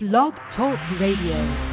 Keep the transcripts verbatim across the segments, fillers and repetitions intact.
Blog Talk Radio.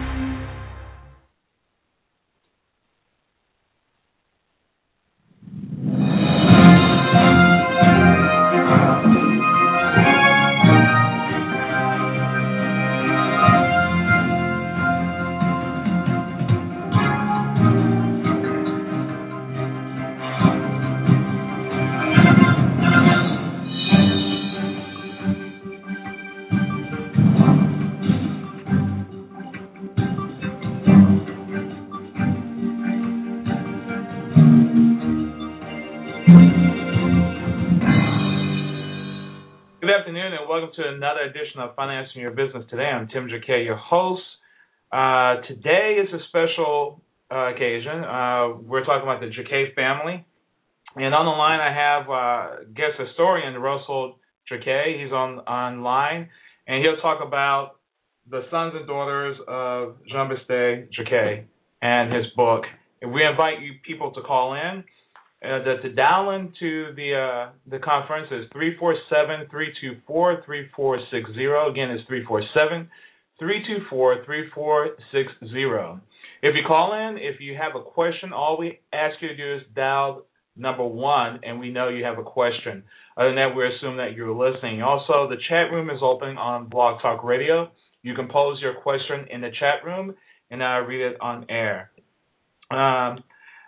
To another edition of Financing Your Business Today. I'm Tim Jacquet, your host. Uh, today is a special uh, occasion. Uh, we're talking about the Jacquet family. And on the line I have uh, guest historian Russell Jacquet. He's on online, and he'll talk about the sons and daughters of Jean-Baptiste Jacquet and his book. And we invite you people to call in. Uh, the, to dial into the uh, the conference is three four seven, three two four, three four six zero. Again, it's three four seven, three two four, three four six zero. If you call in, if you have a question, all we ask you to do is dial number one, and we know you have a question. Other than that, we assume that you're listening. Also, the chat room is open on Blog Talk Radio. You can pose your question in the chat room, and I'll read it on air. Um,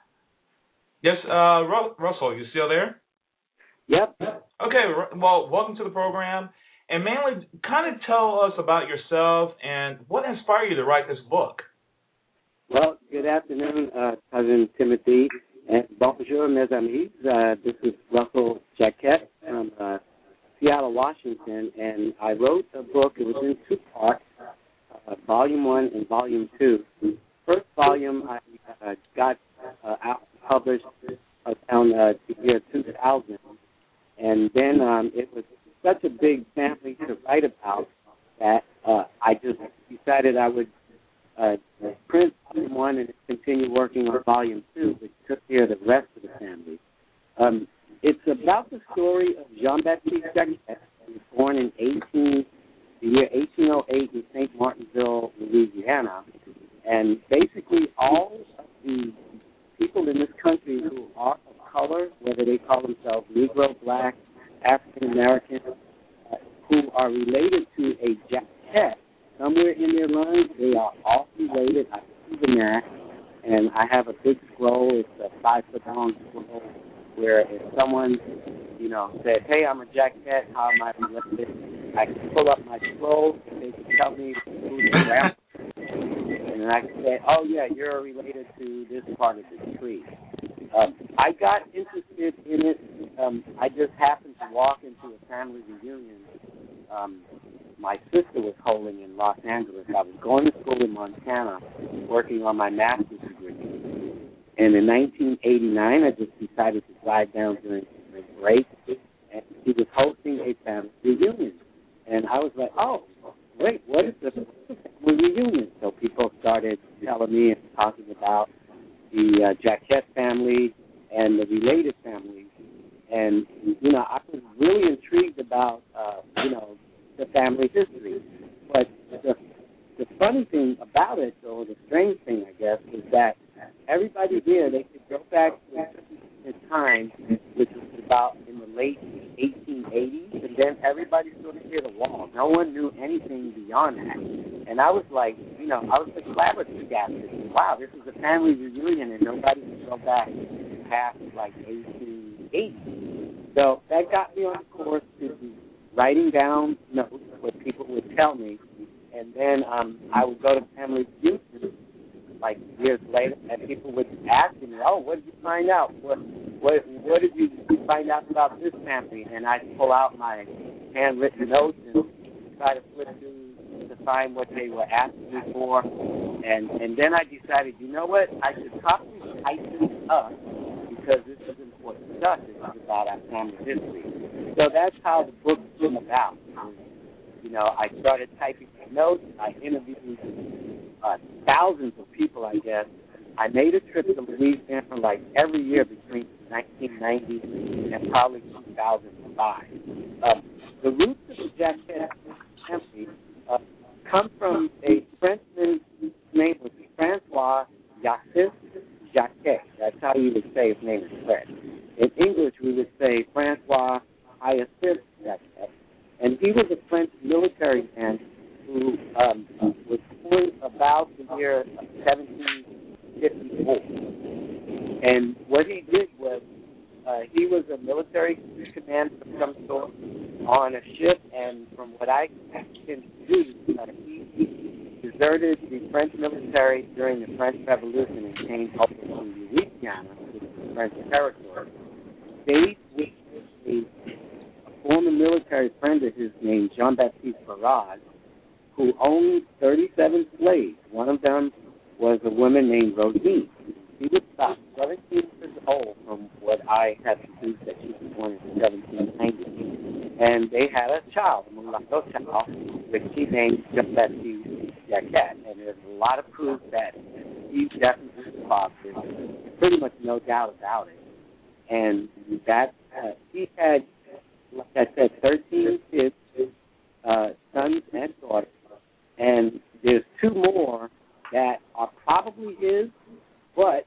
Yes, uh, Russell, you still there? Yep. Okay, well, welcome to the program. And mainly, kind of tell us about yourself and what inspired you to write this book. Well, good afternoon, uh, Cousin Timothy. And bonjour, mes amis. Uh, this is Russell Jacquet from uh, Seattle, Washington. And I wrote a book. It was in two parts, uh, Volume one and Volume two. First volume I uh, got uh, out. published around uh, the year two thousand, and then um, it was such a big family to write about that uh, I just decided I would uh, print volume one and continue working on volume two, which took care of the rest of the family. Um, it's about the story of Jean-Baptiste Jacquet. He was born in eighteen, the year eighteen oh eight in Saint Martinville, Louisiana, and basically all of the people in this country who are of color, whether they call themselves Negro, Black, African American, uh, who are related to a Jacquet, somewhere in their lines, they are all related. I've proven that, and I have a big scroll. It's a five-foot-long scroll where if someone, you know, said, hey, I'm a Jacquet, how am I related? I can pull up my scroll, and they can tell me who's around. And I can say, oh, yeah, you're related to this part of the tree. Um, I got interested in it. Um, I just happened to walk into a family reunion um, my sister was holding in Los Angeles. I was going to school in Montana, working on my master's degree. And in nineteen eighty-nine, I just decided to drive down during the break, and she was hosting a family reunion. And I was like, oh, wait, what is this family reunion? So people started telling me and talking about the uh, Jacquet family and the related families. And, you know, I was really intrigued about, uh, you know, the family history. But the, the funny thing about it, or the strange thing, I guess, is that everybody there, they could go back to a time, which was about in the late eighteen eighties, and then everybody sort of hit a wall. No one knew anything beyond that. And I was like, you know, I was like flabbergasted. Wow, this is a family reunion, and nobody can go back past like eighteen eighty. So that got me on the course to writing down notes, what people would tell me, and then um, I would go to family reunions like years later, and people would ask me, oh, what did you find out? What what, what did you find out about this family? And I'd pull out my handwritten notes and try to flip through to find what they were asking me for. And, and then I decided, you know what, I should probably type this up because this is important stuff. This is about our family history. So that's how the book came about. You know, I started typing my notes. I interviewed uh, thousands of people, I guess. I made a trip to Louisiana like every year between nineteen ninety and probably two thousand five. Uh, the roots of the Jacquet family uh, come from a Frenchman's name was Francois Jacques Jacquet. That's how you would say his name in French. In English, we would say Francois Hyacinthe Jacquet. And he was a French military man who um, was born about the year seventeen fifty-four. And what he did was uh, he was a military commander of some sort on a ship, and from what I can do, uh, he, he deserted the French military during the French Revolution and came up to Louisiana, which is French territory. Stayed with a former military friend of his named Jean-Baptiste Barrage, who owned thirty-seven slaves. One of them was a woman named Rosine. She was about seventeen years old from what I have deduced that she was born in seventeen ninety. And they had a child, a mulatto child, which she named Jean-Baptiste Jacquet. And there's a lot of proof that he's definitely the father. There's pretty much no doubt about it. And that uh, he had, like I said, thirteen kids, uh, sons and daughters. And there's two more that are probably his, but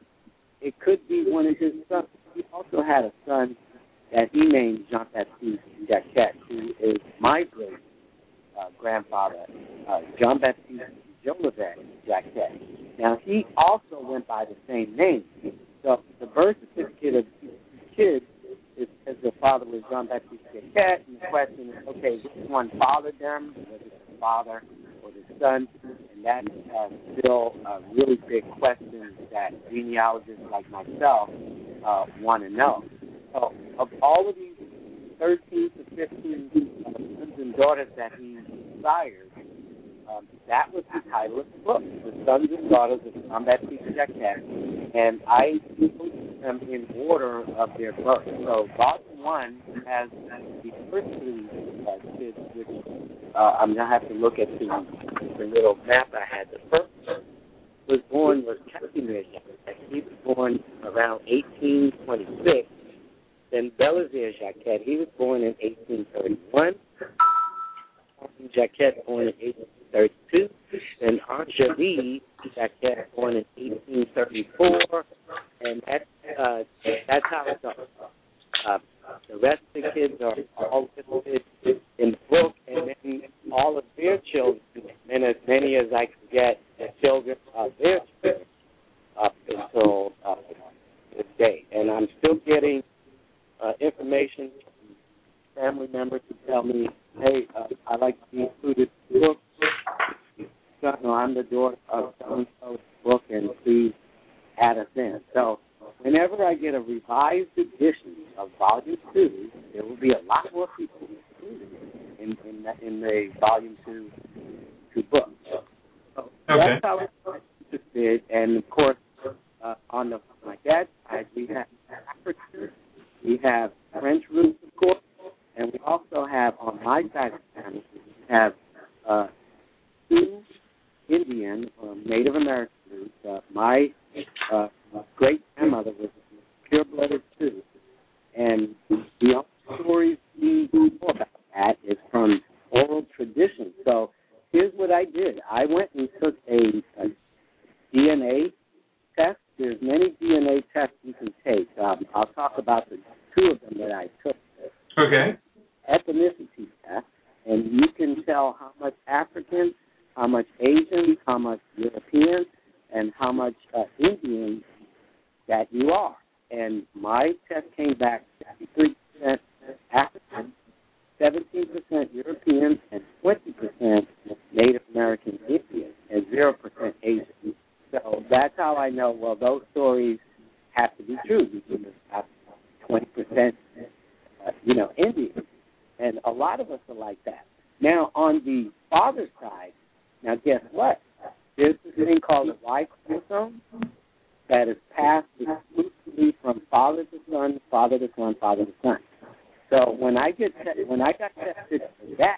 it could be one of his sons. He also had a son that he named Jean-Baptiste Jacquet, who is my great uh, grandfather, uh, Jean-Baptiste Jolivet Jacquet. Now, he also went by the same name. So the birth certificate of these kids is because their father was Jean-Baptiste Jacquet, and the question is, okay, which one fathered them? Was it the father or the son? And that's uh, still a really big question that genealogists like myself uh, want to know. So of all of these thirteen to fifteen uh, sons and daughters that he sired, um, that was the title of the book, The Sons and Daughters of Jean-Baptiste Jacquet, and I put them in order of their birth. So volume one has the first three uh, kids, which uh, I'm going to have to look at the, the little map I had. The first was born was Casimir Jacquet. He was born around eighteen twenty-six. Then Belisaire Jacquet, he was born in eighteen thirty-one. Jacquet born in eighteen thirty-two. Then Angélie Jacquet born in eighteen thirty-four. And that's, uh, that's how it goes. Uh, the rest of the kids are all listed in the book, and then all of their children, and as many as I can get, the children of their children up until uh, this day. And I'm still getting Uh, information from family members to tell me, hey, uh, I'd like to be included in the book. No, I'm the daughter of so-and-so's book, and please add us in. So whenever I get a revised edition of Volume two, there will be a lot more people included in, in, the, in the Volume two, two book. So okay. That's how I'm interested. And, of course, uh, on the, my dad's side, we have African. We have French roots, of course, and we also have, on my side of the family, we have uh, two Indian or Native American roots. Uh, my uh, great-grandmother was pure-blooded Sioux, and the only stories we know about that is from oral tradition. So here's what I did. I went and took a, a D N A test. There's many D N A tests you can take. Um, I'll talk about the two of them that I took. Okay. Ethnicity test, and you can tell how much African, how much Asian, how much European, and how much uh, Indian that you are. And my test came back sixty-three percent African, seventeen percent European, and twenty percent Native American Indian, and zero percent Asian. So that's how I know, well, those stories have to be true because there's twenty percent, uh, you know, Indian. And a lot of us are like that. Now, on the father's side, now guess what? There's this thing called the Y chromosome that is passed exclusively from father to son, father to son, father to son. So when I get te- when I got tested for that,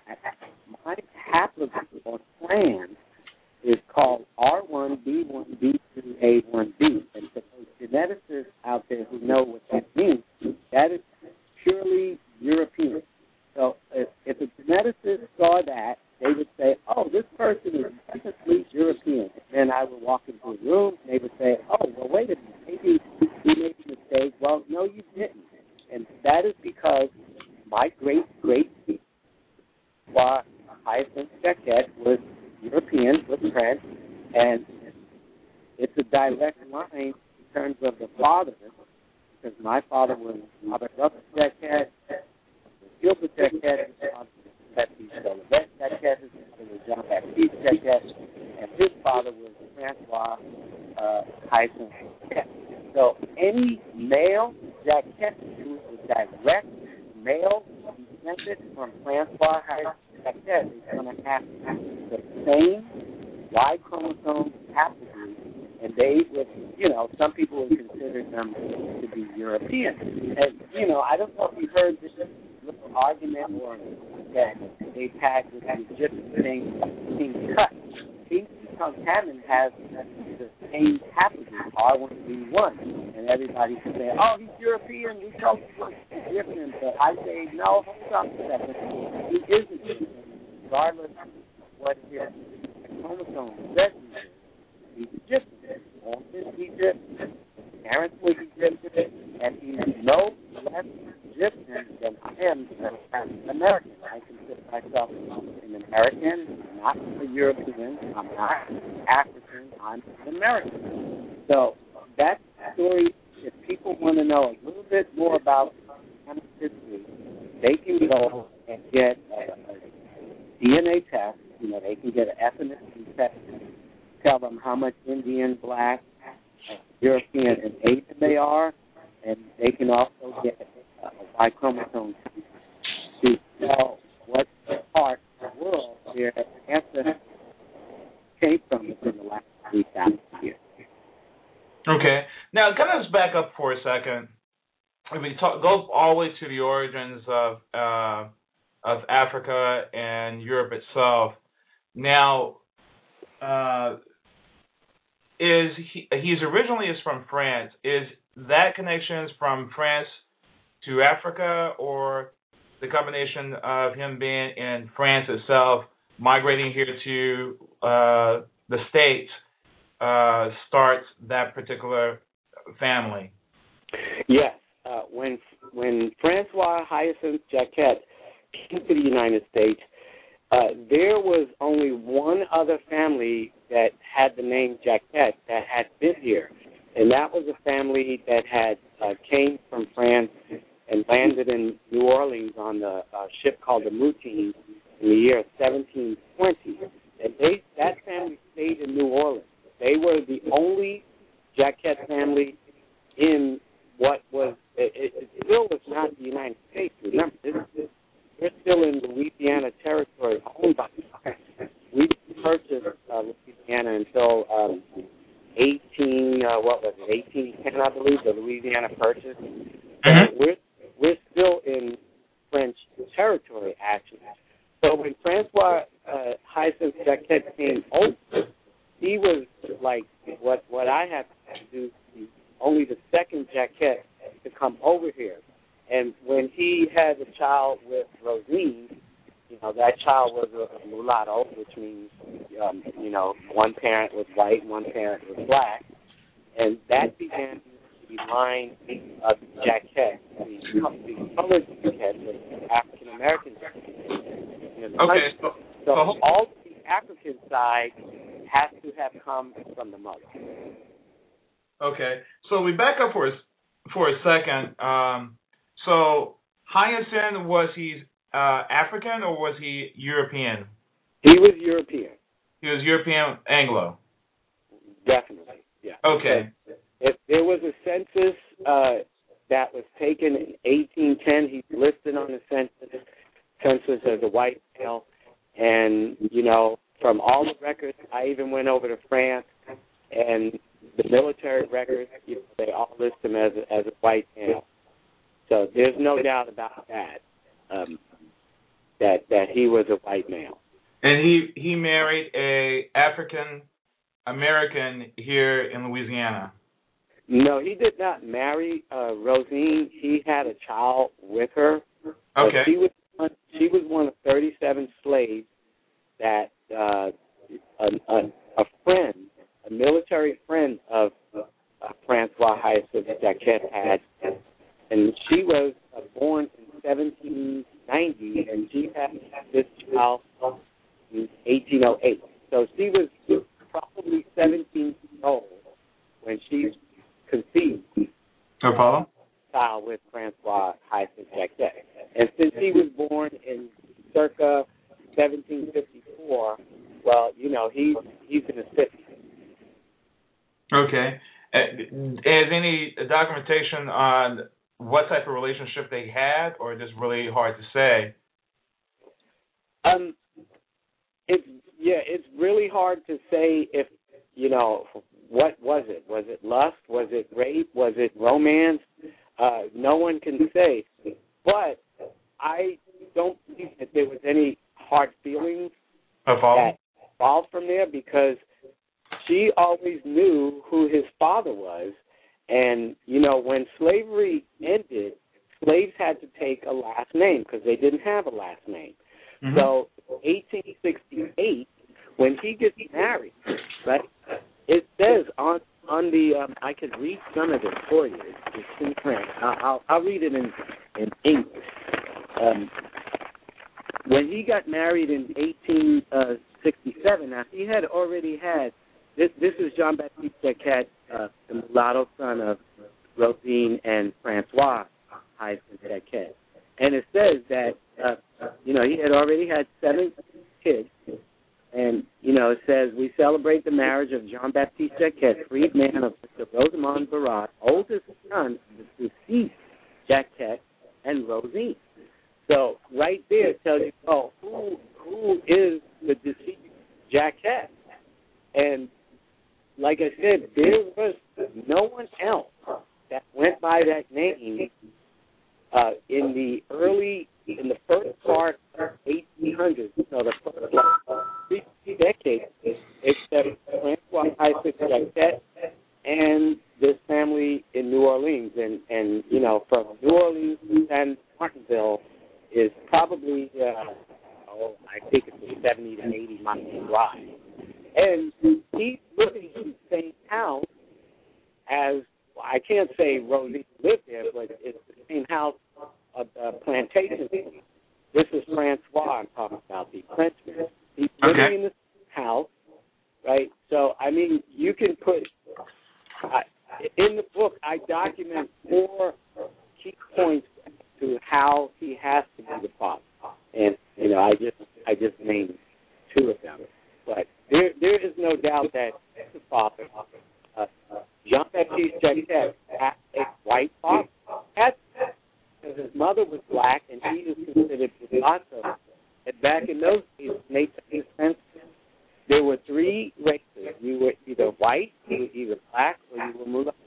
my haplogroup or strand is called R one B one B two A one B. And for those geneticists out there who know what that means, that is purely European. So if, if a geneticist saw that, they would say, oh, this person would walk into a room, and they would say, oh, well, wait a minute, maybe we made a mistake. Well, no, you didn't. And that is because my great-great Hyacinth Jacquet was European, was French, and it's a direct line in terms of the father, because my father was Robert Russell Jacquet, Gilbert Jacquet, his father was Betsy Jolivet Jacquet, his father was Jean-Baptiste Jacquet, and his father was Francois uh, Hyacinth Jacquet. So any male Jacquet who is a direct male descendant from Francois Hyacinth Jacquet is going to have the same Y chromosome haplogroup, and they would, you know, some people would consider them to be European. And, you know, I don't know if you heard this little argument or that they've had with the Egyptian thing, King Tut. King Tutankhamun has the same haplogroup, R one B one, and everybody can say, oh, he's European, we told him he's Egyptian, but I say, no, hold on a second, he is Egyptian, regardless of what his chromosome says he is. He's Egyptian, born in Egypt, parents were Egyptian, and he's no less Egyptian than I am as an American. I consider myself an American. I'm not a European. I'm not African. I'm an American. So that story, if people want to know a little bit more about American history, they can go and get a, a D N A test. You know, they can get an ethnicity test. Tell them how much Indian, Black, European, and Asian they are, and they can also get a Y chromosome to tell what part of the world their ancestors came from within the last three thousand years. Okay. Now, kind of back up for a second. I mean, talk, go all the way to the origins of uh, of Africa and Europe itself. Now, uh, is he, he's originally is from France. Is that connection from France to Africa, or the combination of him being in France itself, migrating here to uh, the States, uh, starts that particular family? Yes. Uh, when when Francois Hyacinth Jacquet came to the United States, uh, there was only one other family that had the name Jacquet that had been here, and that was a family that had uh, came from France and landed in New Orleans on the uh, ship called the Moutine in the year seventeen twenty. And they that family stayed in New Orleans. They were the only Jacquet family in what was, it, it still was not the United States. Remember, this, this, we're still in Louisiana territory owned by France. We purchased uh, Louisiana until um, eighteen, uh, what was it, eighteen ten, I believe, the Louisiana Purchase. Mm-hmm. So we're, we're still in French territory, actually. So when Francois uh, Hyacinth Jacquet came over, he was like what what I have to do, only the second Jacquet to come over here. And when he had a child with Rosine, you know, that child was a mulatto, which means, um, you know, one parent was white and one parent was black. And that began the line of Jacquet, the, the colored Jacquet, the African-American Jacquet. You know, okay. So, so all the African side has to have come from the mother. Okay, so we back up for a, for a second. Um, so Hyacinth, was he uh, African or was he European? He was European. He was European Anglo. Definitely, yeah. Okay. If there was a census uh, that was taken in eighteen ten, he's listed on the census, census as a white male. And, you know, from all the records, I even went over to France, and the military records, you know, they all list him as a, as a white male. So there's no doubt about that, um, that that he was a white male. And he, he married a African American here in Louisiana. No, he did not marry uh, Rosine. He had a child with her. Okay. She was one, she was one of thirty-seven slaves that uh, a, a, a friend, a Jacquette had, and she was uh, born in seventeen ninety, and she had this child in eighteen oh eight. So she was probably seventeen years old when she conceived. No problem. Child with Francois hyphen Jacquette. And since he was born in circa seventeen fifty-four, well, you know, he's he's in his fifties. Okay. Is any documentation on what type of relationship they had, or just really hard to say? Um, it's yeah, it's really hard to say if you know what was it. Was it lust? Was it rape? Was it romance? Uh, no one can say. But I don't believe that there was any hard feelings that evolved from there, because she always knew who his father was. And, you know, when slavery ended, slaves had to take a last name because they didn't have a last name. Mm-hmm. So eighteen sixty-eight, when he gets married, right, it says on on the, um, I could read some of it for you. It's in French. I'll, I'll, I'll read it in, in English. Um, when he got married in eighteen sixty-seven, now he had already had, this This is Jean-Baptiste Jacquette, uh, the mulatto son of Rosine and Francois hyphen Jacquette. And it says that, uh, you know, he had already had seven kids. And, you know, it says, we celebrate the marriage of Jean-Baptiste Jacquette, freedman of Mister Rosamond Barat, oldest son of the deceased Jacquette and Rosine. So right there it tells you, oh, who who is the deceased Jacquette? And like I said, there was no one else that went by that name uh, in the early, in the first part of eighteen hundreds, so the first like, three decades, except Francois hyphen Jacquette and this family in New Orleans. And, and you know, from New Orleans to San Martinville is probably, uh, oh, I think it's a seventy to eighty mile drive. And he's living in the same house as, well, I can't say Rosie lived there, but it's the same house of uh, plantation. This is Francois I'm talking about, the Frenchman. He's living okay. in the house, right? So, I mean, you can put, I, in the book, I document four key points to how he has to be the father. And, you know, I just I just named two of them. But there there is no doubt that the father, uh, Jean-Baptiste Jacquette, had a white father. Because his mother was black and he was considered mulatto. And back in those days, it made sense. There were three races. You were either white, you were either black, or you were mulatto.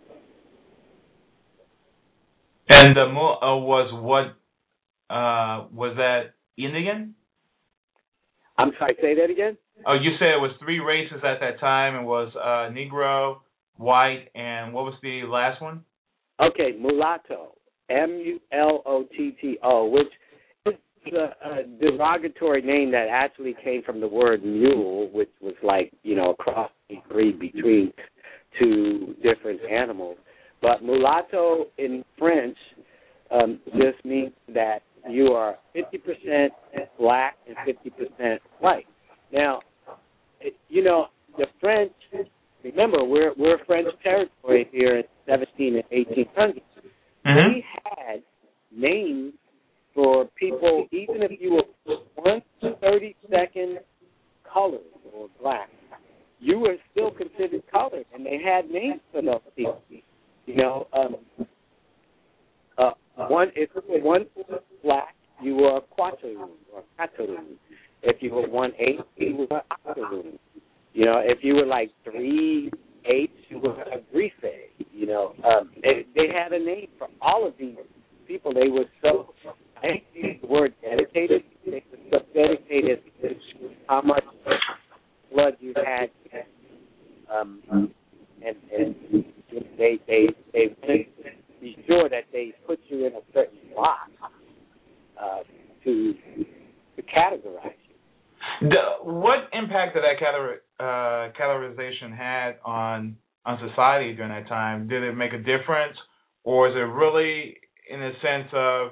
And the uh, was what uh, was that Indian? I'm sorry, say that again? Oh, you said it was three races at that time. It was uh, Negro, white, and what was the last one? Okay, mulatto, M U L O T T O, which is a, a derogatory name that actually came from the word mule, which was like, you know, a cross breed between two different animals. But mulatto in French um, just means that you are fifty percent black and fifty percent white. Now, you know, the French, remember, we're we're French territory here in seventeen and eighteen hundreds. Mm-hmm. We had names for people, even if you were one thirty-second colored or black, you were still considered colored, and they had names for those people. You know, um, uh, one if you were one black, you were a quaternoon or quaternoon. If you were one eighth, you were an octoroon. You know, if you were like three eighths, you were a grife. You know, um, they, they had a name for all of these people. They were so, I hate to use the word dedicated. They were so dedicated to how much blood you had, um, and, and they they they wanted to be sure that they put you in a certain box uh, to to categorize you. The, what impact did that categor, uh, categorization had on on society during that time? Did it make a difference, or is it really in the sense of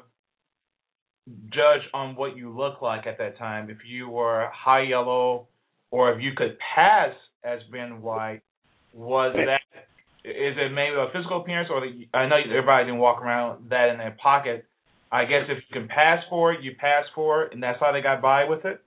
judge on what you look like at that time? If you were high yellow, or if you could pass as being white, was that, is it maybe a physical appearance, or the, I know everybody didn't walk around that in their pocket. I guess if you can pass for it, you pass for it, and that's how they got by with it?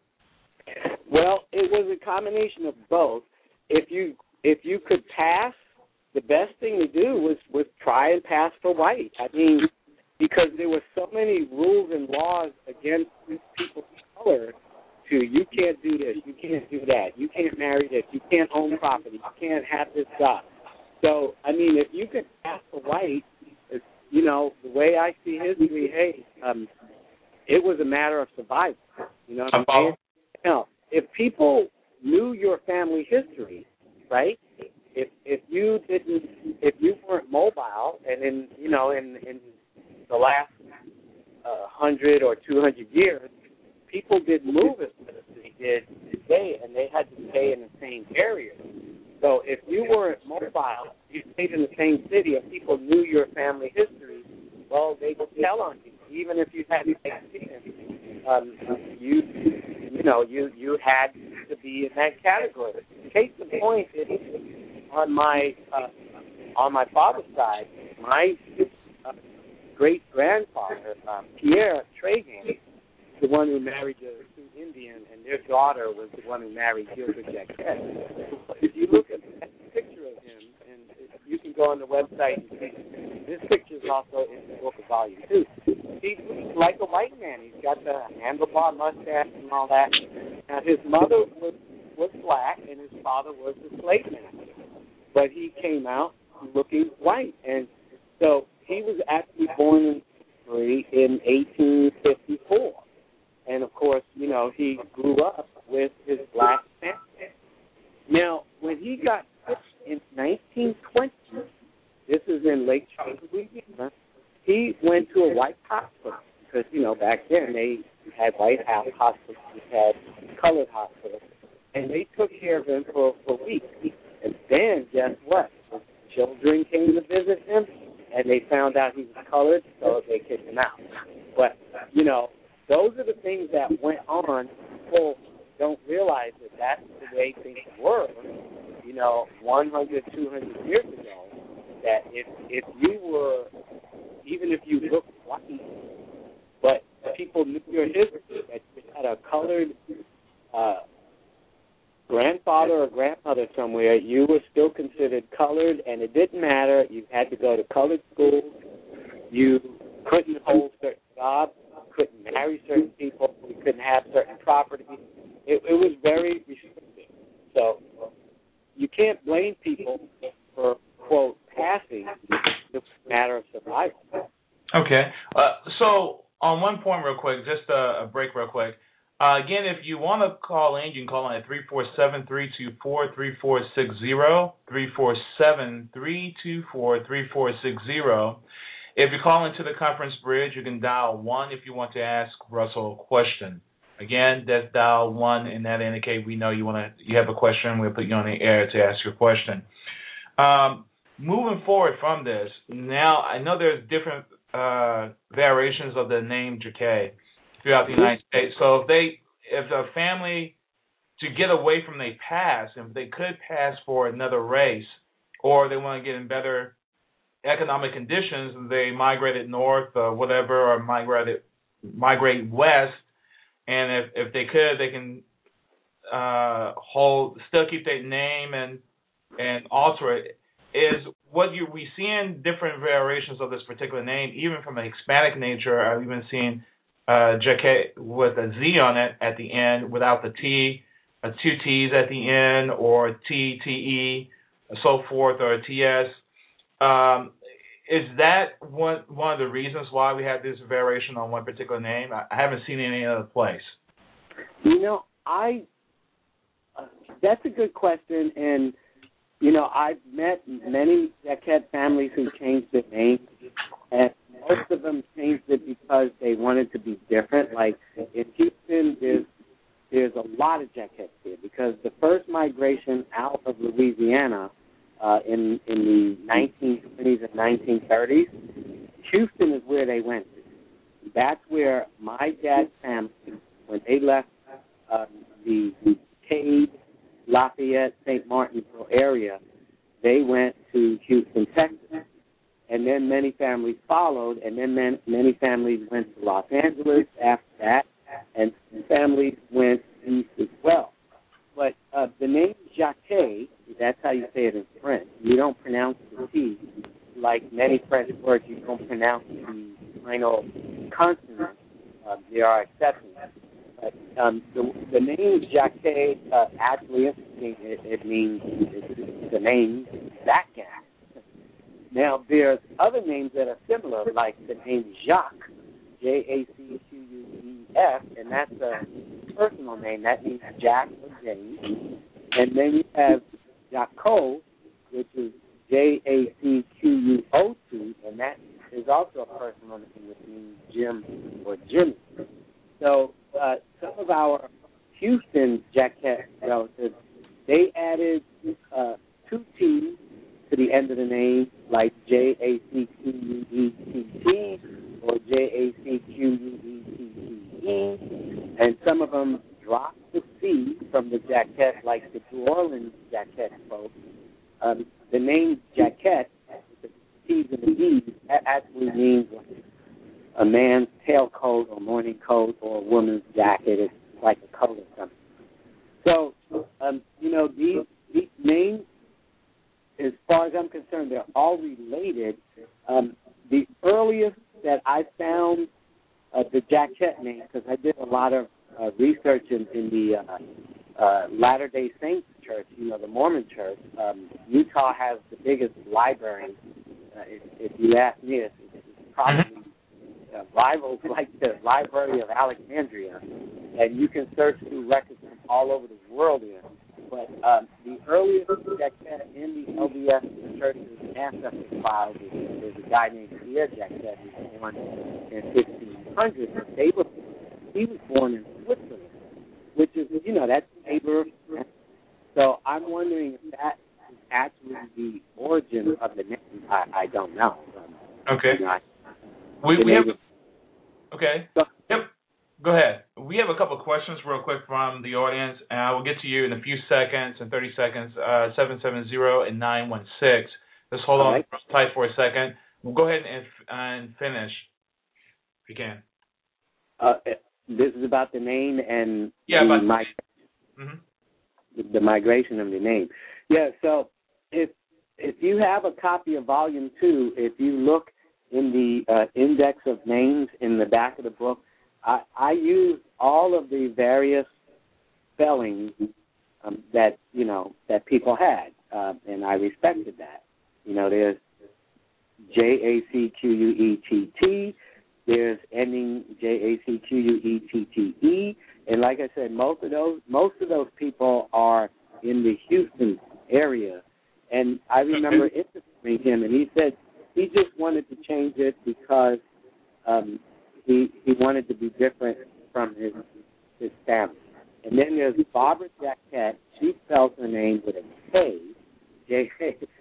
Well, it was a combination of both. If you if you could pass, the best thing to do was, was try and pass for white. I mean, because there were so many rules and laws against people of color to you can't do this, you can't do that, you can't marry this, you can't own property, you can't have this job. So, I mean, if you could pass for white, it's, you know, the way I see history, hey, um, it was a matter of survival. You know what I'm saying? Now, if people knew your family history, right? If if you didn't, if you weren't mobile, and in you know in in the last uh, hundred or two hundred years, people didn't move as much as they did today, and they had to stay in the same area. So if you weren't mobile, you stayed in the same city, and people knew your family history, well, they would tell on you, even if you hadn't experienced. Um, you you know you you had to be in that category. Case in point is on my uh, on my father's side, my uh, great grandfather um, Pierre Tragan, the one who married the Sioux Indian, and their daughter was the one who married Gilbert Jacquet. If you look at that picture of him, and you can go on the website and see this picture is also in the book of Volume Two. He's like a white man. He's got the handlebar mustache and all that. Now, his mother was, was black, and his father was the slave master. But he came out looking white. And so he was actually born in in eighteen fifty-four. And, of course, you know, he grew up with his black family. Now, when he got sick in nineteen twenty, this is in Lake Charles, Louisiana, he went to a white hospital because, you know, back then they had white hospitals, they had colored hospitals, and they took care of him for, for weeks. And then, guess what? The children came to visit him, and they found out he was colored, so they kicked him out. But, you know, those are the things that went on. People don't realize that that's the way things were, you know, one hundred, two hundred years ago, that if if you were, even if you looked white, but people knew your history, that you had a colored uh, grandfather or grandmother somewhere, you were still considered colored, and it didn't matter. You had to go to colored schools. You couldn't hold certain jobs. Couldn't marry certain people. You couldn't have certain property. It, it was very restrictive. So you can't blame people for, quote, passing. It's a matter of survival. Okay. Uh, so on one point real quick, just a, a break real quick. Uh, again, if you want to call in, you can call in at three four seven, three two four, three four six zero, three four seven, three two four, three four six zero. If you call into the conference bridge, you can dial one if you want to ask Russell a question. Again, that's dial one, and that indicates we know you want to. You have a question. We'll put you on the air to ask your question. Um, moving forward from this, now I know there's different uh, variations of the name Jacquet throughout the United States. So if they, if the family, to get away from their past, if they could pass for another race, or they want to get in better economic conditions, they migrated north or whatever, or migrated migrate west, and if if they could, they can uh, hold still keep their name and and alter it. Is what you we seeing different variations of this particular name, even from a Hispanic nature. I've even seen uh, Jacquet with a Z on it at the end, without the T, uh, two T's at the end, or T T E, so forth, or T S. Um, is that one one of the reasons why we have this variation on one particular name? I haven't seen any other place. You know, I uh, that's a good question, and you know, I've met many Jacquet families who changed their names, and most of them changed it because they wanted to be different. Like in Houston, there's there's a lot of Jacquets here because the first migration out of Louisiana uh, in in the nineteen twenties and nineteen thirties, Houston is where they went to. That's where my dad's family, when they left uh, the Cade, Lafayette, Saint Martinsville area, they went to Houston, Texas. And then many families followed, and then man, many families went to Los Angeles after that, and families went east as well. But uh, the name Jacques, that's how you say it in French. You don't pronounce the T. Like many French words, you don't pronounce the final consonant. Uh, there are exceptions. But um, the, the name Jacques, uh, actually interesting, it, it means, it's the name Zach. Now, there's other names that are similar, like the name Jacques, J A C Q U E S, and that's a personal name. That means Jack or James. And then you have Jaco, which is J A C Q U O T, and that is also a personal name, which means Jim or Jimmy. So uh, some of our Houston Jacquette relatives, they added uh, two T's to the end of the name, like J A C Q U E T T or J A C Q U E T T E, and some of them dropped the C from the Jacquette, like the New Orleans Jacquette folks. Um, the name Jacquette, the T's and the E's, actually means a man's tailcoat or morning coat or a woman's jacket. It's like a coat or something. So, um, you know, these, these names, as far as I'm concerned, they're all related. Um, the earliest that I found uh, the Jacquette name, because I did a lot of uh, research in, in the uh, uh, Latter-day Saints church, you know, the Mormon church. Um, Utah has the biggest library. Uh, if, if you ask me, it's, it's probably uh, rivals like the Library of Alexandria. And you can search through records from all over the world here. But um, the earliest Jacquette in the L D S Church's ancestry files is, is a guy named Pierre Jacquette, who was born in fifteen hundred. But they were, he was born in Switzerland, which is, you know, that's neighbor. So I'm wondering if that is actually the origin of the name. I, I don't know. Um, okay. You know, I, we we have. Is, okay. So, yep. Go ahead. We have a couple of questions real quick from the audience, and I will get to you in a few seconds, in thirty seconds, uh, seven seven zero and nine one six. Just hold on right. tight for a second. We'll go ahead and, and finish, if you can. Uh, this is about the name and yeah, the, about, mig- mm-hmm. the migration of the name. Yeah, so if if you have a copy of Volume two, if you look in the uh, index of names in the back of the book, I, I used all of the various spellings um, that, you know, that people had, uh, and I respected that. You know, there's J A C Q U E T T, there's ending J A C Q U E T T E, and like I said, most of those most of those people are in the Houston area. And I remember interviewing him, and he said he just wanted to change it because um, He he wanted to be different from his his family. And then there's Barbara Jacquette. She spells her name with a K, J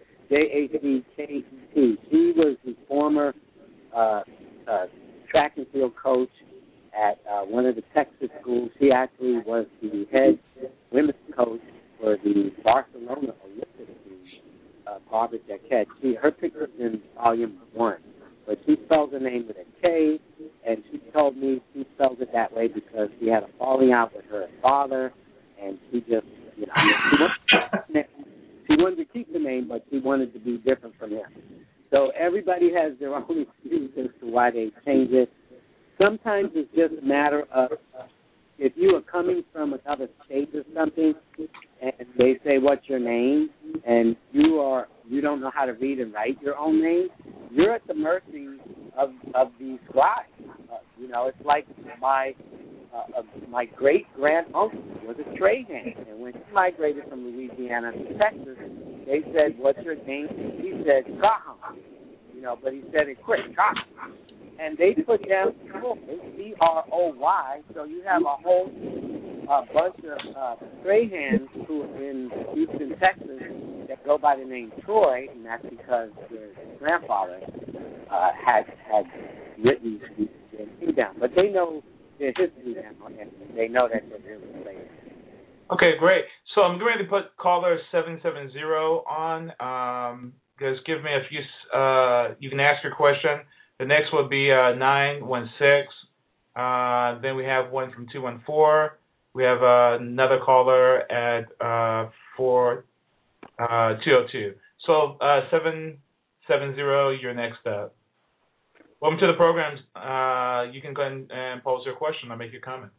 A C K E T. She was the former uh, uh, track and field coach at uh, one of the Texas schools. She actually was the head women's coach for the Barcelona Olympic team, uh, Barbara Jacquette. She, her picture's in volume one. But she spells her name with a K, and she told me she spells it that way because she had a falling out with her father, and she just, you know, she wanted, she wanted to keep the name, but she wanted to be different from him. So everybody has their own excuse as to why they change it. Sometimes it's just a matter of if you are coming from another state or something, and they say, "What's your name?" and you are you don't know how to read and write your own name, you're at the mercy of of the scribe. Uh, you know, it's like my uh, uh, my great grand uncle was a trade hand, and when he migrated from Louisiana to Texas, they said, "What's your name?" He said, "Graham." You know, but he said it quick, Graham. And they put down C R O Y, so you have a whole uh, bunch of uh, stray hands who are in Houston, Texas, that go by the name Troy, and that's because their grandfather uh, had had written their name down. But they know their history now, and they know that they're really related. Okay, great. So I'm going to put caller seven seven zero on. Um, just give me a few. Uh, you can ask your question. The next will be uh, nine one six. Uh, then we have one from two one four. We have uh, another caller at uh, four uh, two oh two. So uh, seven seven zero. You're next up. Welcome to the program. Uh, you can go ahead and pose your question or make your comment.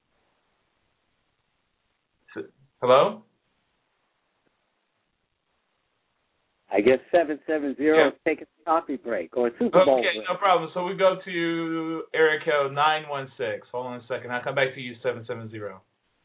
Hello? I guess seven seven zero Yeah. is taking a coffee break or a Super Bowl Okay, break. no problem. So we go to area code nine one six. Hold on a second. I'll come back to you, seven seven zero.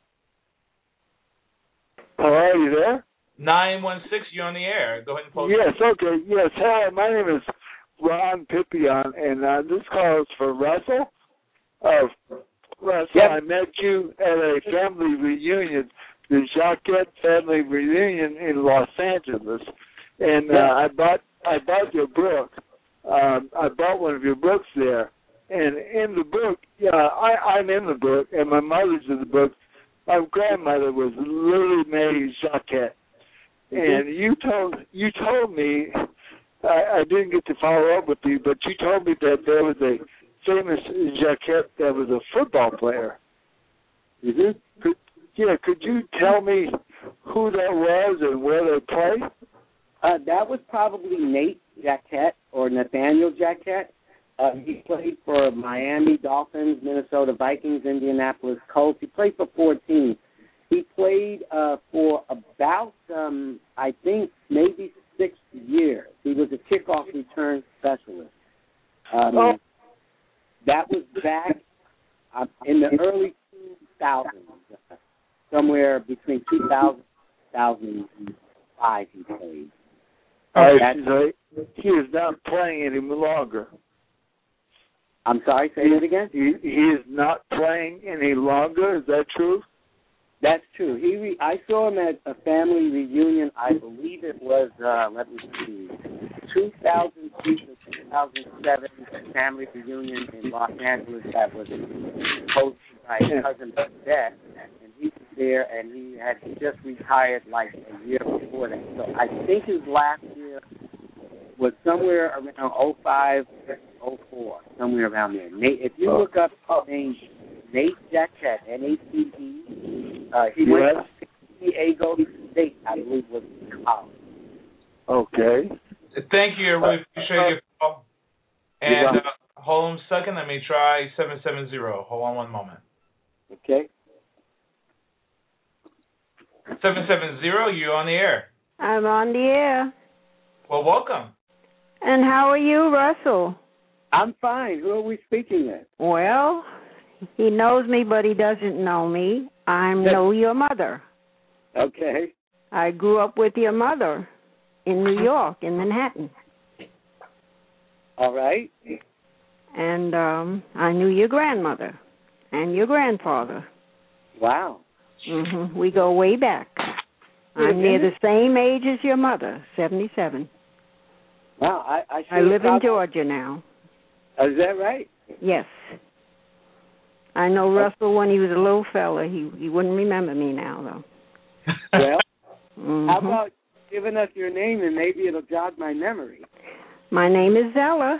Hello, you there? nine one six, you're on the air. Go ahead and pose. Yes, okay. Yes, hi. My name is Ron Pippion, and uh, this call is for Russell. Uh, Russell, Yep. I met you at a family reunion, the Jacquette family reunion in Los Angeles, and uh, Yep. I bought I bought your book. Um, I bought one of your books there, and in the book, yeah, I, I'm in the book, and my mother's in the book. My grandmother was Lily Mae Jacquette, and you told you told me. I, I didn't get to follow up with you, but you told me that there was a famous Jacquette that was a football player. Mm-hmm. Could, yeah, could you tell me who that was and where they played? Uh, that was probably Nate Jacquette or Nathaniel Jacquette. Uh, he played for Miami Dolphins, Minnesota Vikings, Indianapolis Colts. He played for four teams. He played uh, for about, um, I think, maybe six years. He was a kickoff return specialist. Um, Oh. That was back uh, in the early two thousands, uh, somewhere between two thousand and two thousand five he played. Uh, That's- so he is not playing any longer. I'm sorry, say it again? He, he is not playing any longer. Is that true? That's true. He re- I saw him at a family reunion. I believe it was, uh, let me see, two thousand six or two thousand seven family reunion in Los Angeles that was hosted by his cousin Beth, and he was there, and he had just retired like a year before that. So I think his last year was somewhere around oh five, oh four, somewhere around there. Nate, if you look up his name, Nate Jacquette, N A C E, uh, he went Yes. to San Diego State, I believe, was college. Okay. Thank you. I really appreciate your call. And uh, hold on a second. Let me try seven seven zero. Hold on one moment. Okay. seven seven zero, you're on the air. I'm on the air. Well, welcome. And how are you, Russell? I'm fine. Who are we speaking with? Well, he knows me, but he doesn't know me. I know your mother. Okay. I grew up with your mother in New York, in Manhattan. All right. And um, I knew your grandmother and your grandfather. Wow. hmm We go way back. I'm near the same age as your mother, seventy-seven. Wow. I I, I live in probably, Georgia now. Oh, is that right? Yes. I know Russell when he was a little fella. He he wouldn't remember me now, though. Well, Mhm. how about giving us your name and maybe it'll jog my memory? My name is Zella.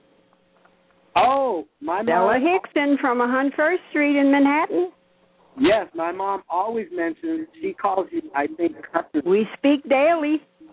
Oh, my Zella mom. Hickson from one hundred First Street in Manhattan. Yes, my mom always mentions, she calls you, I think, cousin. We speak daily.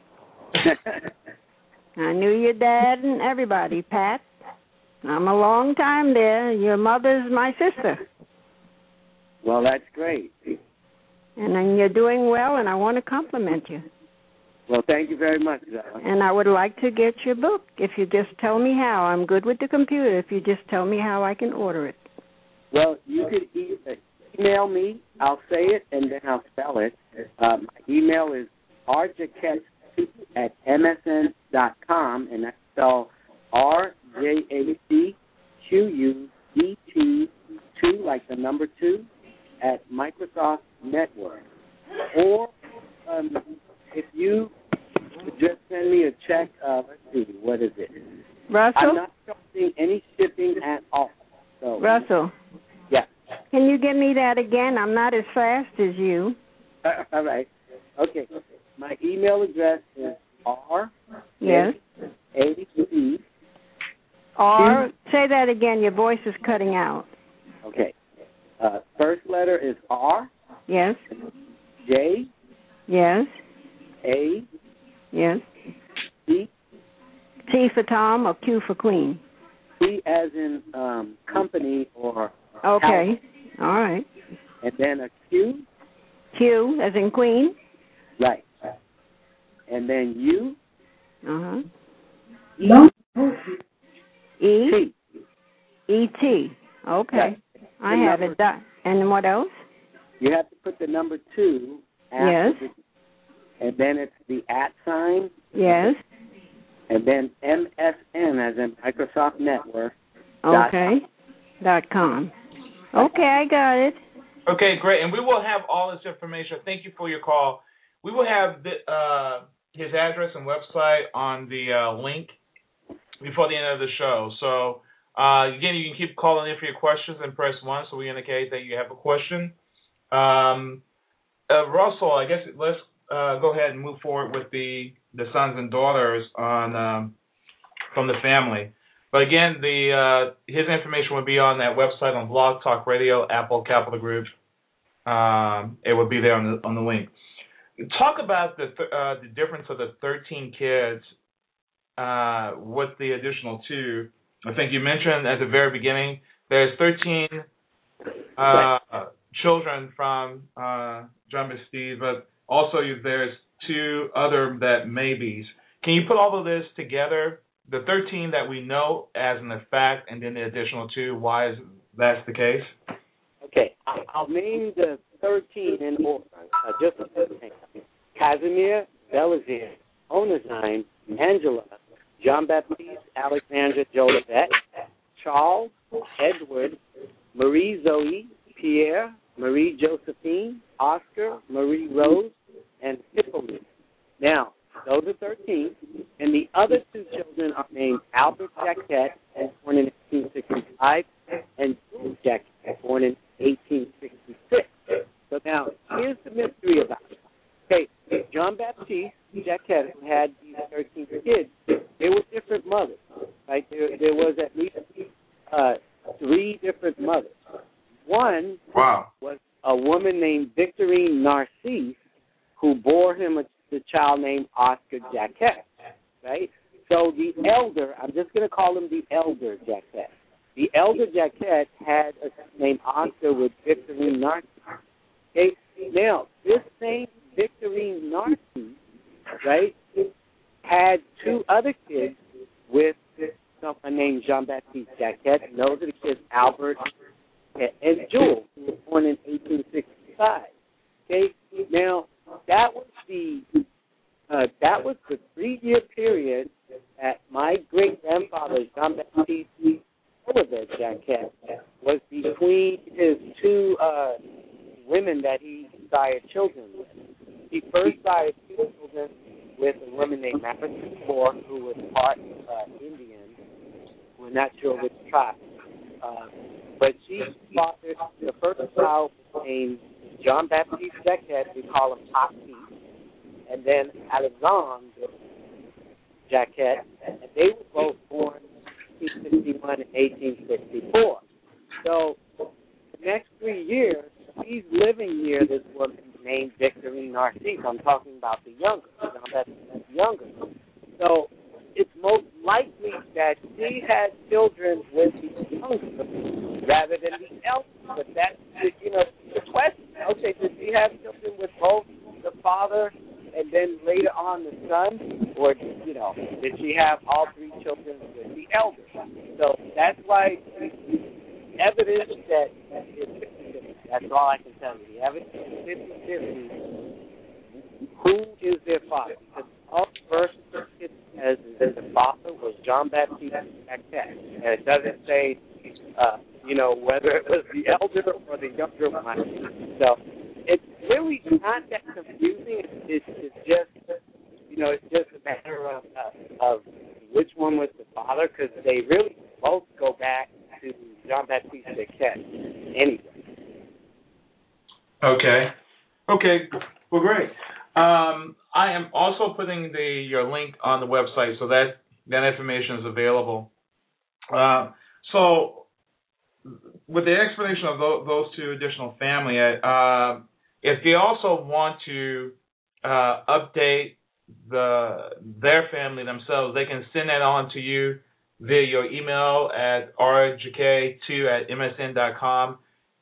I knew your dad and everybody, Pat. I'm a long time there. Your mother's my sister. Well, that's great. And then you're doing well, and I want to compliment you. Well, thank you very much, Zella. And I would like to get your book, if you just tell me how. I'm good with the computer. If you just tell me how I can order it. Well, you could e- email me. I'll say it, and then I'll spell it. Uh, my email is r jacquette at m s n dot com, and that's spelled R J A C Q U E T two, like the number two, at Microsoft Network. Or um, if you just send me a check. Uh, let's see, what is it? Russell? I'm not charging any shipping at all. So, Russell? Yeah. Can you give me that again? I'm not as fast as you. All right. Okay. My email address is R. Yes. A C. R. Say that again. Your voice is cutting out. Okay. Uh, first letter is R. Yes. J. Yes. A. Yes. C. T for Tom or Q for Queen? C as in um, company or Okay. house. All right. And then a Q. Q as in Queen? Right. And then U. Uh-huh. E. E? T. E T. Okay. Right. I The have number- it. Done. And what else? You have to put the number two after Yes. the, and then it's the at sign, Yes. and then M S N as in Microsoft Network. dot Okay. Dot com. Okay, I got it. Okay, great. And we will have all this information. Thank you for your call. We will have the, uh, his address and website on the uh, link before the end of the show. So, uh, again, you can keep calling in for your questions and press one so we indicate that you have a question. Um, uh, Russell, I guess let's uh, go ahead and move forward with the, the sons and daughters on um, from the family. But again, the uh, his information would be on that website on Blog Talk Radio, Apple Capital Group. Um, it would be there on the on the link. Talk about the th- uh, the difference of the thirteen kids uh, with the additional two. I think you mentioned at the very beginning there's thirteen uh, children from uh, John Baptiste, but also there's two other that maybes. Can you put all of this together? The thirteen that we know as an fact, and then the additional two. Why is that the case? Okay, I'll, I'll name the thirteen in order. Uh, just a few names: Casimir, Belizier, Onazine, Angela, John Baptiste, Alexandra, Jolivet, Charles, Edward, Marie Zoe, Pierre, Marie Josephine, Oscar, Marie Rose, and Hippolyte. Now, those are thirteen, and the other two children are named Albert Jacquette, born in eighteen sixty-five, and Jules Jacquette, born in eighteen sixty-six. So now, here's the mystery about it. Okay, John Baptiste Jacquette, who had these thirteen kids, they were different mothers, right? There, there was at least uh, three different mothers. One wow. was a woman named Victorine Narcisse, who bore him a the child named Oscar Jacquette, right? So the elder, I'm just going to call him the elder Jacquette. The elder Jacquette had a son named Oscar with Victorine Narcisse. Okay, now this same Victorine Narcisse, right, had two other kids with someone named Jean-Baptiste Jacquette, and those are the kids Albert and Jules, who were born in eighteen sixty-five. Okay, now that was the uh, that was the three-year period that my great-grandfather, Jean-Baptiste Jolivet Jacquette, was between his two uh, women that he sired children with. He first sired two children with a woman named Madison Moore, who was part uh, Indian. We're not sure which tribe. Uh, but she fathered the first child named John Baptiste Jacquette, we call him Poppy, and then Alexandre Jacquette, and they were both born in eighteen sixty-one and eighteen sixty-four. So the next three years, he's living near this woman named Victorine Narcisse. I'm talking about the younger, John Baptiste younger. So it's most likely that she had children with the younger rather than the elder. But that's, you know, the question. Okay, did she have children with both the father and then later on the son? Or, you know, did she have all three children with the elder? So that's why the evidence that is fifty-fifty. That's all I can tell you. The evidence is fifty-fifty. Who is their father? Because all the verse it says is that the father was John Baptiste Jacquette. And it doesn't say, uh, you know, whether it was the elder or the younger one. So it's really not that confusing. It's, it's just you know, it's just a matter of uh, of which one was the father, because they really both go back to Jean-Baptiste Jacquet anyway. Okay. Okay. Well, great. Um, I am also putting the your link on the website so that that information is available. Uh, so, with the explanation of those, those two additional family, uh, if they also want to uh, update the their family themselves, they can send that on to you via your email at r j k two at m s n dot com,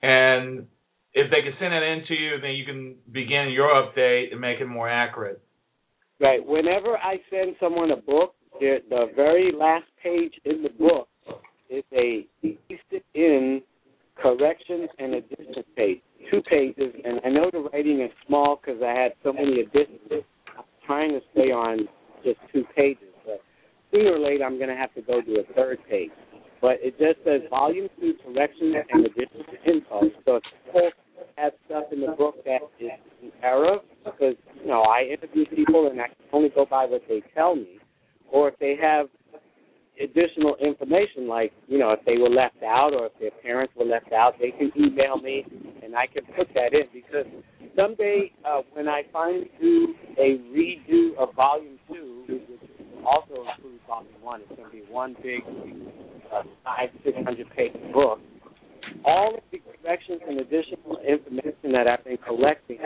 and if they can send it in to you, then you can begin your update and make it more accurate. Right. Whenever I send someone a book, the, the very last page in the book is a pasted-in corrections and additions page, two pages. And I know the writing is small because I had so many additions. I'm trying to stay on just two pages, but sooner or later I'm going to have to go to a third page. But it just says Volume two, Corrections and Additions Info. So if people have stuff in the book that is in error, because, you know, I interview people and I can only go by what they tell me, or if they have additional information, like, you know, if they were left out or if their parents were left out, they can email me and I can put that in, because someday uh, when I finally do a redo of Volume two, which also includes Volume one, it's going to be one big uh, five, six hundred page book. All of the corrections and additional information that I've been collecting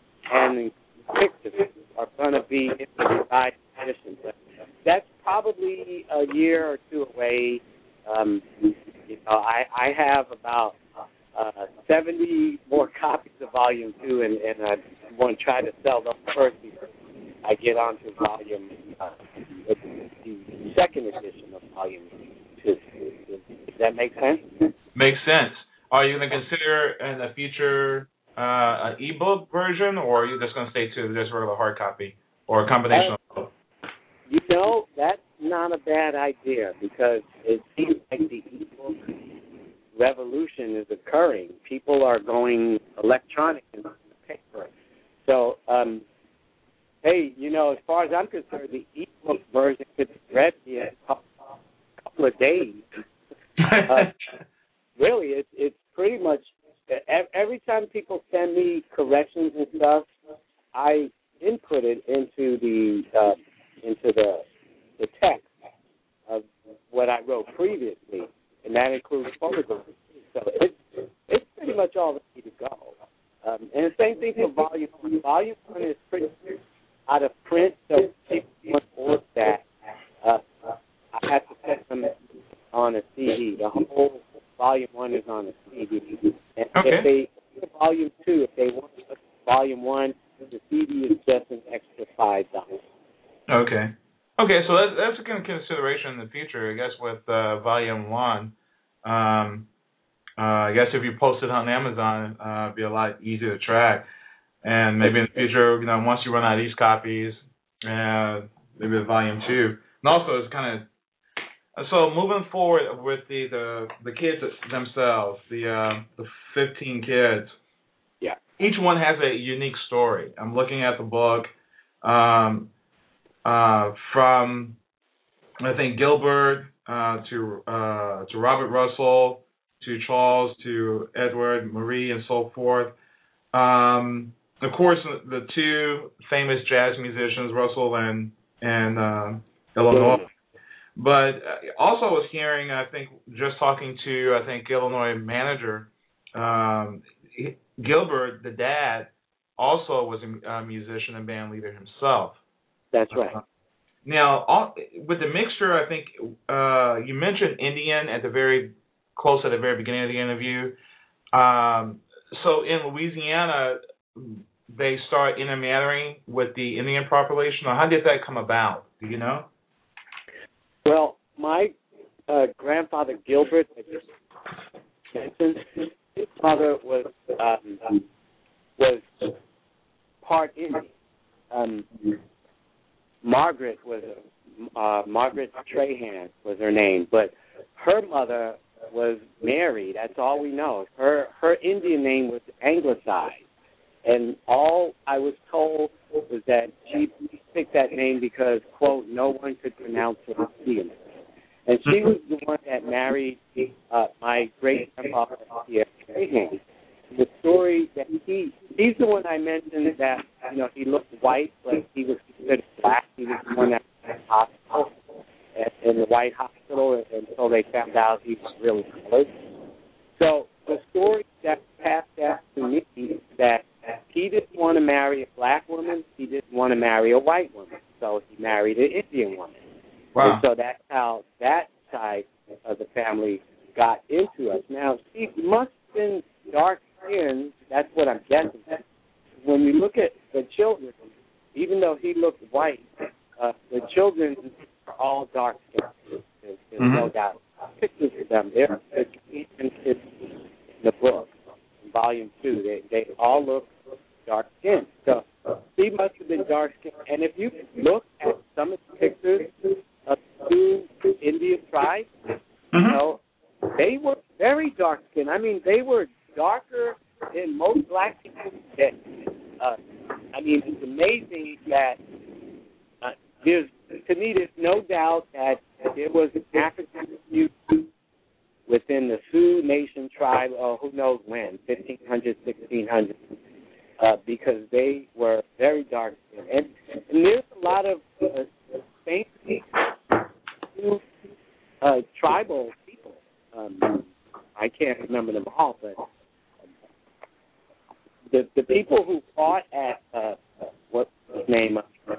and pictures are going to be in the revised edition. But that's probably a year or two away. Um, you know, I, I have about uh, seventy more copies of Volume two, and, and I want to try to sell them first before I get on to Volume, uh, the second edition of Volume two. Does that make sense? Makes sense. Are you going to consider in the future uh, an ebook version, or are you just going to stay to just sort of a hard copy or a combination uh, of both? You know, that's not a bad idea, because it seems like the ebook revolution is occurring. People are going electronic and paper. So, um, hey, you know, as far as I'm concerned, the ebook version could be read in a couple of days. uh, really, it's it's pretty much every time people send me corrections and stuff, I input it into the uh, into the the text of what I wrote previously, and that includes photographs. So it's it's pretty much all ready to go. Um, and the same thing for Volume One. Volume One is pretty out of print, so people want to order that. Uh, I have to put them on a C D. The whole Volume One is on a C D. And okay. if they Volume Two, if they want to put Volume One, the C D is just an extra five dollars. Okay. Okay, so that's, that's a consideration in the future, I guess, with uh, Volume One. Um, uh, I guess if you post it on Amazon, uh, it'd be a lot easier to track. And maybe in the future, you know, once you run out of these copies, uh, maybe the Volume Two. And also, it's kind of so moving forward with the the, the kids themselves, the uh, the fifteen kids. Yeah. Each one has a unique story. I'm looking at the book. Um, Uh, from I think Gilbert uh, to uh, to Robert Russell to Charles to Edward, Marie, and so forth. Um, of course, the two famous jazz musicians, Russell and and uh, Illinois. But also, I was hearing, I think, just talking to I think Illinois manager um, Gilbert, the dad, also was a musician and band leader himself. That's right. Uh, now, all, with the mixture, I think uh, you mentioned Indian at the very close at the very beginning of the interview. Um, so in Louisiana, they start intermarrying with the Indian population. Or how did that come about? Do you know? Well, my uh, grandfather Gilbert, I just mentioned, his father was um, was part Indian. Um, Margaret was uh, Margaret Trahan was her name, but her mother was Mary. That's all we know. Her her Indian name was anglicized, and all I was told was that she picked that name because, quote, no one could pronounce her name. And she was the one that married uh, my great-grandfather, Pierre Strahan. The story that he, he's the one I mentioned that, you know, he looked white, but he was considered black. He was the one that was in the hospital, at, in the White Hospital, until they found out he was really colored. So the story that passed down to me is that he didn't want to marry a black woman. He didn't want to marry a white woman. So he married an Indian woman. Wow. And so that's how that side of the family got into us. Now, she must have been dark-skinned. That's what I'm guessing. When you look at the children, even though he looked white, uh, the children are all dark-skinned. There's, there's mm-hmm. no doubt. Pictures of them. They're, it's in the book, in volume two. They, they all look dark-skinned. So he must have been dark-skinned. And if you look at some of the pictures of two Indian tribes, mm-hmm. you know, they were very dark-skinned. I mean, they were darker than most black people today. Uh, I mean, it's amazing that uh, there's, to me, there's no doubt that there was an African feud within the Sioux Nation tribe, oh, who knows when, fifteen hundred, sixteen hundred, uh, because they were very dark-skinned. And, and there's a lot of uh, famous uh, tribal people. Um, I can't remember them all, but the the people who fought at uh, what's his name?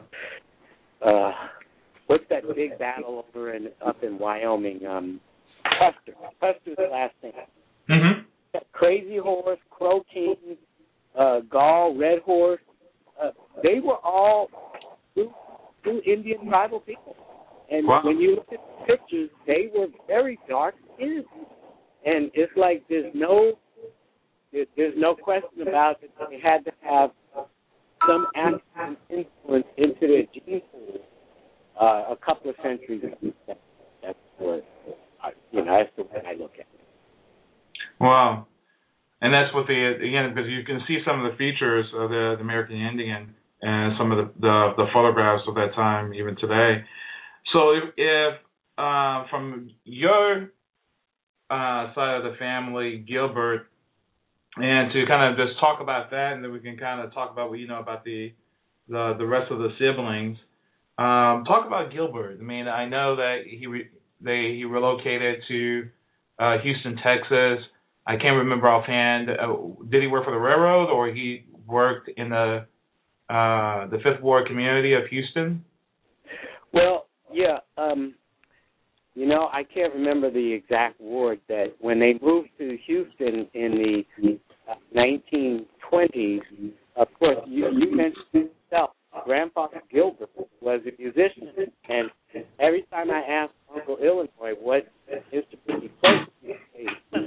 Uh, what's that big battle over in up in Wyoming? Um, Custer. Custer's last name. Mm-hmm. Crazy Horse, Crow King, uh, Gall, Red Horse. Uh, they were all two, two Indian tribal people. And wow. when you look at the pictures, they were very dark skinned. And it's like there's no there, there's no question about it. They had to have some African influence into their gene pool uh, a couple of centuries ago. That, that's what, you know, that's the way I look at it. Wow. And that's what the, again, because you can see some of the features of the, the American Indian and some of the, the, the photographs of that time, even today. So if, if uh, from your uh, side of the family, Gilbert, and to kind of just talk about that, and then we can kind of talk about what you know about the the, the rest of the siblings. Um, talk about Gilbert. I mean, I know that he re, they he relocated to uh, Houston, Texas. I can't remember offhand. Uh, did he work for the railroad, or he worked in the uh, the Fifth Ward community of Houston? Well, yeah. Um, you know, I can't remember the exact ward that when they moved to Houston in the uh, nineteen twenties. Of course, you, you mentioned yourself. Grandfather Gilbert was a musician, and every time I asked Uncle Illinois what instrument he played,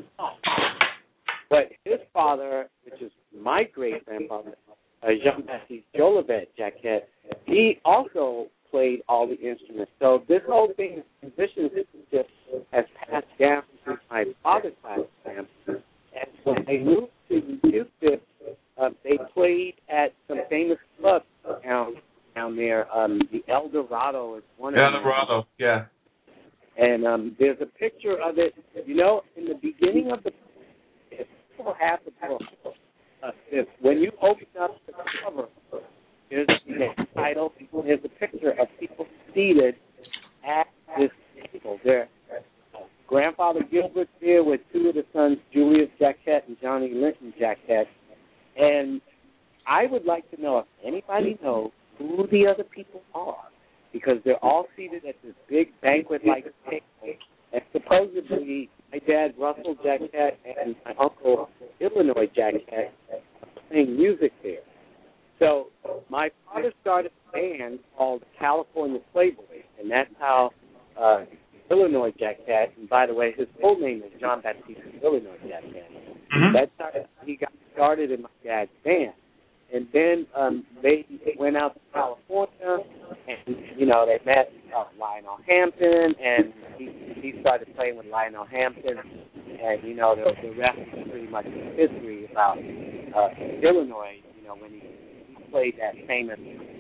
but his father, which is my great grandfather, uh, Jean-Baptiste Jolivet Jacquet, he also played all the instruments. So this whole thing, musicianship, has passed down to my father's side of the family. And when they moved to Houston, uh, they played at some famous clubs down down there. Um, the El Dorado is one of them. El Dorado, yeah. And um, there's a picture of it. You know, in the beginning of the book, people have the book. Uh, if, when you open up the cover, there's the title. There's a picture of people seated at this table. There, uh, Grandfather Gilbert's there with two of the sons, Julius Jacquet and Johnny Linton Jacquet. And I would like to know if anybody knows who the other people are, because they're all seated at this big banquet-like table. And supposedly, my dad, Russell Jacquet, and my uncle, Illinois Jacquet, are playing music there. So my father started a band called California Playboys, and that's how uh, Illinois Jacquet, and by the way, his full name is John Baptiste Illinois Jacquet. Mm-hmm. That's how he got started in my dad's band. And then um, they went out to California, and, you know, they met uh, Lionel Hampton, and he, he started playing with Lionel Hampton. And, you know, the, the rest is pretty much history about uh, Illinois, you know, when he, he played that famous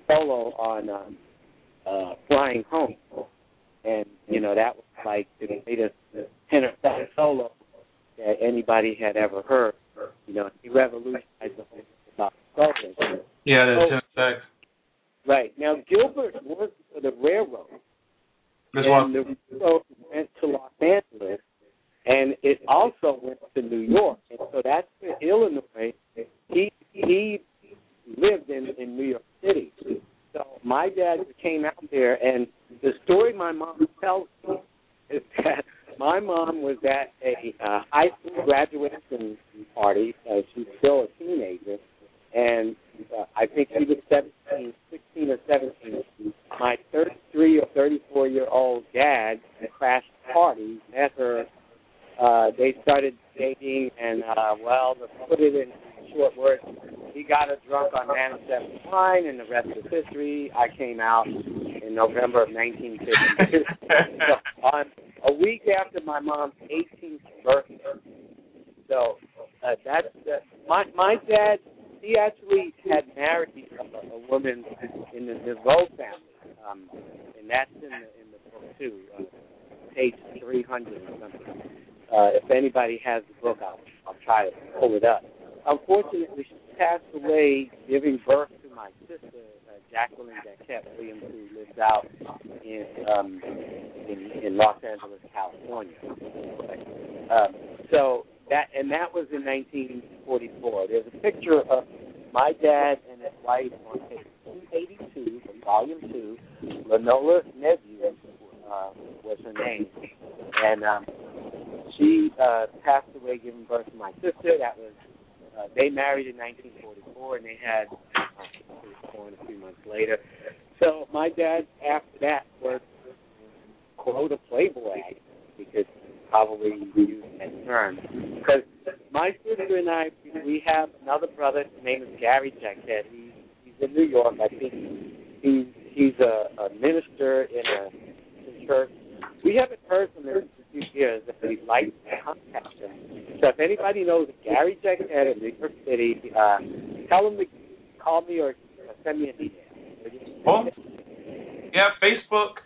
solo on um, uh, Flying Home, and you know that was like the greatest tenor sax solo that anybody had ever heard. You know, he revolutionized the whole thing about solo. Yeah, the so, tenor sax. Right. Now, Gilbert worked for the railroad. This and one. the railroad went to Los Angeles, and it also went to New York. And so that's in Illinois. He he lived in, in New York City. So my dad came out there, and the story my mom tells me is that my mom was at a uh, high school graduation party. Uh, she's still a teenager, and uh, I think she was seventeen, sixteen or seventeen. My thirty-three or thirty-four-year-old dad crashed the party, met her. Uh, they started dating, and, uh, well, to put it in short words, he got her drunk on Manischewitz wine, and the rest is history. I came out in November of nineteen fifty. So on a week after my mom's eighteenth birthday. So uh, that's uh, my my dad. He actually had married a, a woman in the DeVoe family, um, and that's in the in the book too, uh, page three hundred or something. Uh, if anybody has the book, I'll I'll try to pull it up. Unfortunately, she passed away giving birth to my sister, uh, Jacqueline Jacquette Williams, who lives out in um, in, in Los Angeles, California. Um, so that and that was in nineteen forty-four. There's a picture of my dad and his wife on page two eighty-two from volume two. Lenola Nebu uh, was her name, and um, she uh, passed away giving birth to my sister. That was uh, they married in nineteen forty-four, and they had uh, born a few months later. So my dad, after that, was quote a playboy, because probably use that term. Because my sister and I, we have another brother. His name is Gary Jacquette. He's, he's in New York. I think he's he's a, a minister in a church. We haven't heard from him in a few years, and we'd like to contact him. So if anybody knows Gary Jacquette in New York City, uh, tell him to call me or send me an email. Well, yeah, Facebook.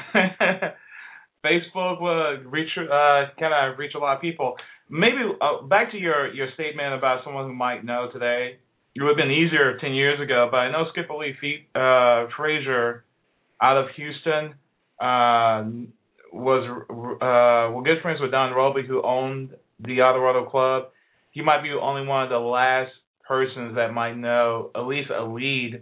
Facebook will reach, uh, kind of reach a lot of people. Maybe uh, back to your, your statement about someone who might know today. It would have been easier ten years ago, but I know Skipper Lee Fe- uh, Frazier out of Houston uh, was uh, were good friends with Don Roby, who owned the Eldorado Club. He might be only one of the last persons that might know, at least a lead,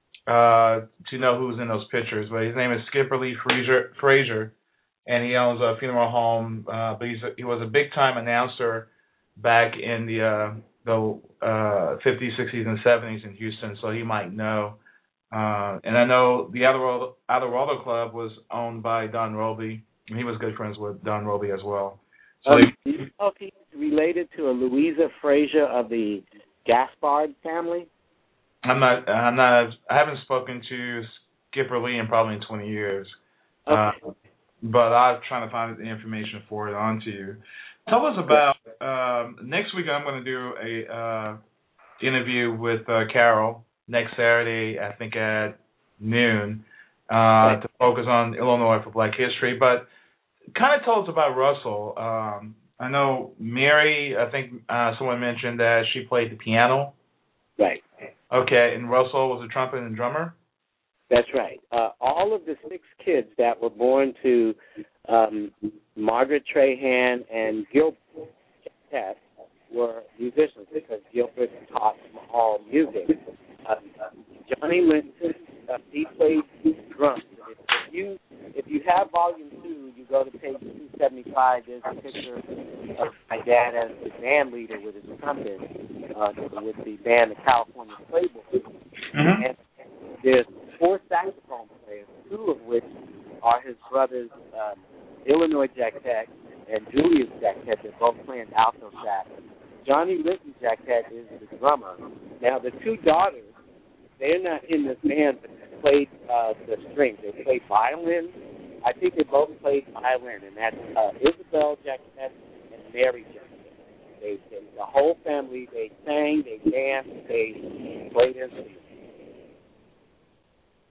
uh, to know who's in those pictures. But his name is Skipper Lee Frazier. Frazier. And he owns a funeral home, uh, but he's a, he was a big-time announcer back in the uh, the uh, fifties, sixties, and seventies in Houston, so he might know. Uh, and I know the Eldorado Club was owned by Don Roby, and he was good friends with Don Roby as well. So um, he, do you know if he's related to a Louisa Frazier of the Gaspard family? I'm not. I'm not. I haven't spoken to Skipper Lee in probably twenty years. Okay. Uh, But I'm trying to find the information for it onto you. Tell us about um, next week. I'm going to do a uh, interview with uh, Carol next Saturday, I think at noon, uh, right. to focus on Illinois for Black History. But kind of tell us about Russell. Um, I know Mary. I think uh, someone mentioned that she played the piano. Right. Okay, and Russell was a trumpet and drummer. That's right. Uh, all of the six kids that were born to um, Margaret Trahan and Gilbert Jacquette were musicians, because Gilbert taught them all music. Uh, Johnny Linton, uh, he played drums. If, if you if you have volume two, you go to page two seventy-five. There's a picture of my dad as the band leader with his trumpet, uh, with the band, the California Playboys. Mm-hmm. And there's four saxophone players, two of which are his brothers, um, Illinois Jacquette and Julius Jacquette. They're both playing alto sax. Johnny Linton Jacquette is the drummer. Now, the two daughters, they're not in this band, but they played uh, the strings. They played violin. I think they both played violin, and that's uh, Isabel Jacquette and Mary Jacquette. They, they, the whole family, they sang, they danced, they played instruments.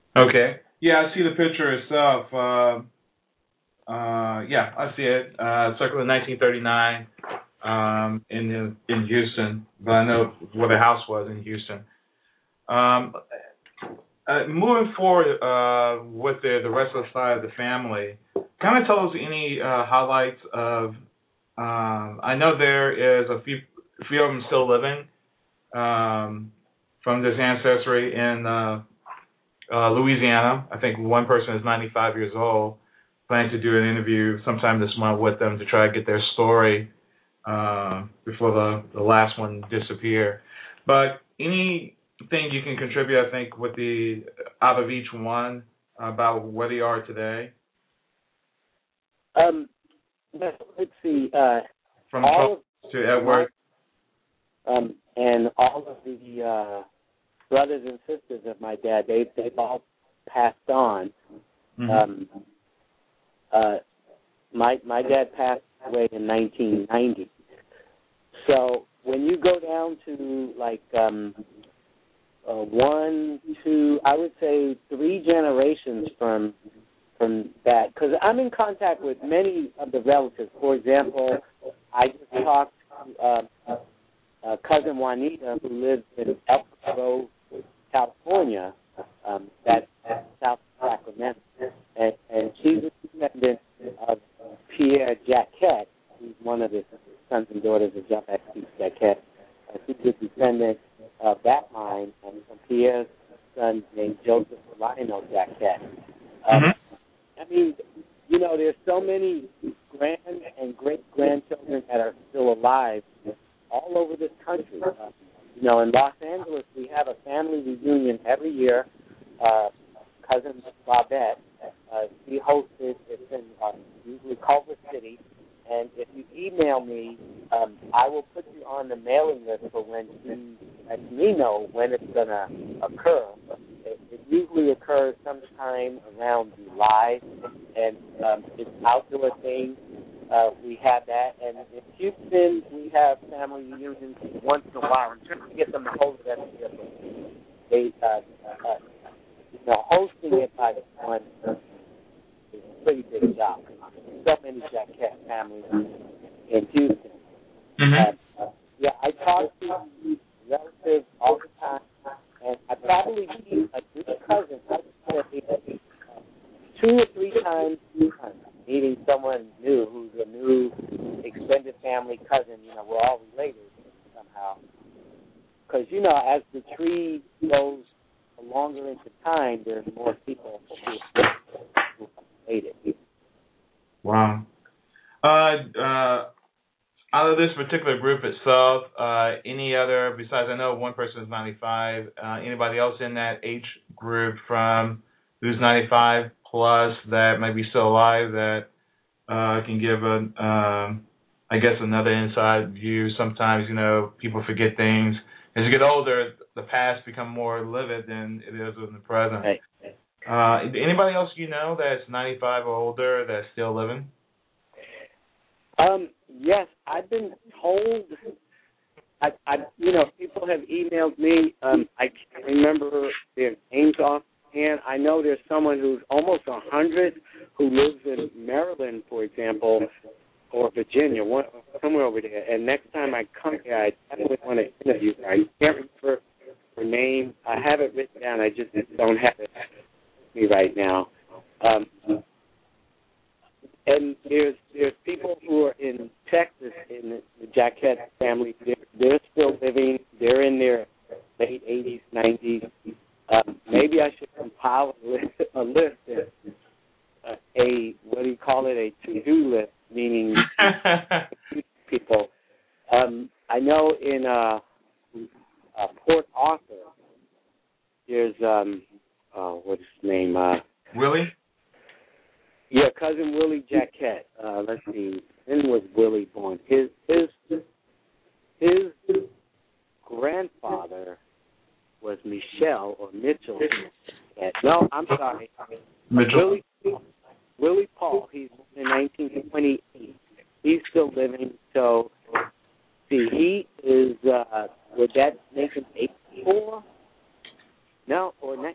Okay. Yeah, I see the picture itself. Uh, uh, yeah, I see it. Uh, circled in nineteen thirty-nine um, in in Houston, but I know where the house was in Houston. Um, uh, moving forward uh, with the, the rest of the side of the family, kind of tell us any uh, highlights of. Um, I know there is a few, a few of them still living um, from this ancestry in uh, uh, Louisiana. I think one person is ninety-five years old. Planning to do an interview sometime this month with them to try to get their story uh, before the, the last one disappear. But anything you can contribute, I think, with the out of each one about where they are today? Um, let's see. Uh, From all Charles to Edward. My, um, and all of the uh, brothers and sisters of my dad, they, they've all passed on. Mm-hmm. Um, uh, my my dad passed away in nineteen ninety. So when you go down to like um, uh, one, two, I would say three generations from from that, because I'm in contact with many of the relatives. For example, I just talked to uh, uh, cousin Juanita, who lives in El Paso, California, um, that's south of Sacramento, and, and she's a descendant of Pierre Jacquet, who's one of the sons and daughters of Jean-Baptiste Jacquet. Uh, she's a descendant of that line, and from Pierre's son named Joseph Lionel Jacquet. Um, mm-hmm. I mean, you know, there's so many grand and great-grandchildren that are still alive all over this country. Uh, you know, in Los Angeles, we have a family reunion every year. Uh, cousin Bobette, uh, she hosts it. It's in uh, usually Culver City. And if you email me, um, I will put you on the mailing list for when she lets me know when it's going to occur. It, it usually occurs sometime around July, and um, it's an outdoor thing. Uh, we have that. And in Houston, we have family reunions once in a while. I'm trying to get them to hold it every year. They, uh, uh, you know, hosting it by one is a pretty big job. So many Jacquet families in Houston. Mm-hmm. Uh, yeah, I talk to relatives all the time, and I probably meet a new cousin I would say, uh, two or three times a month, meeting someone new who's a new extended family cousin. You know, we're all related somehow. Because, you know, as the tree goes longer into time, there's more people who are related. Wow. Uh, uh, out of this particular group itself, uh, any other, besides I know one person is ninety-five, uh, anybody else in that age group from who's ninety-five plus that might be still alive that uh, can give, a, um, I guess, another inside view? Sometimes, you know, people forget things. As you get older, the past becomes more livid than it is in the present. Right. Uh, anybody else you know that's ninety-five or older that's still living? Um, yes, I've been told. I, I, you know, people have emailed me. Um, I can't remember their names offhand. I know there's someone who's almost a hundred who lives in Maryland, for example, or Virginia, one, somewhere over there. And next time I come here, I definitely want to interview her. I can't remember her name. I have it written down. I just don't have it with me right now. Um, and there's there's people who are in Texas in the, the Jacquet family. They're, they're still living. They're in their late eighties, nineties. Um, maybe I should compile a list, a list of, uh, a what do you call it? A to-do list, meaning people. Um, I know in uh, uh, Port Arthur, there's um, oh, what's his name? Uh, Willie? Yeah, cousin Willie Jacquet. Uh, let's see, when was Willie born? His his his grandfather was Michelle or Mitchell Jacquet. No, I'm sorry, Mitchell. Willie Willie Paul. He's born in nineteen twenty-eight. He's still living. So, see, he is. Uh, would that make him eighty-four? No, or ne-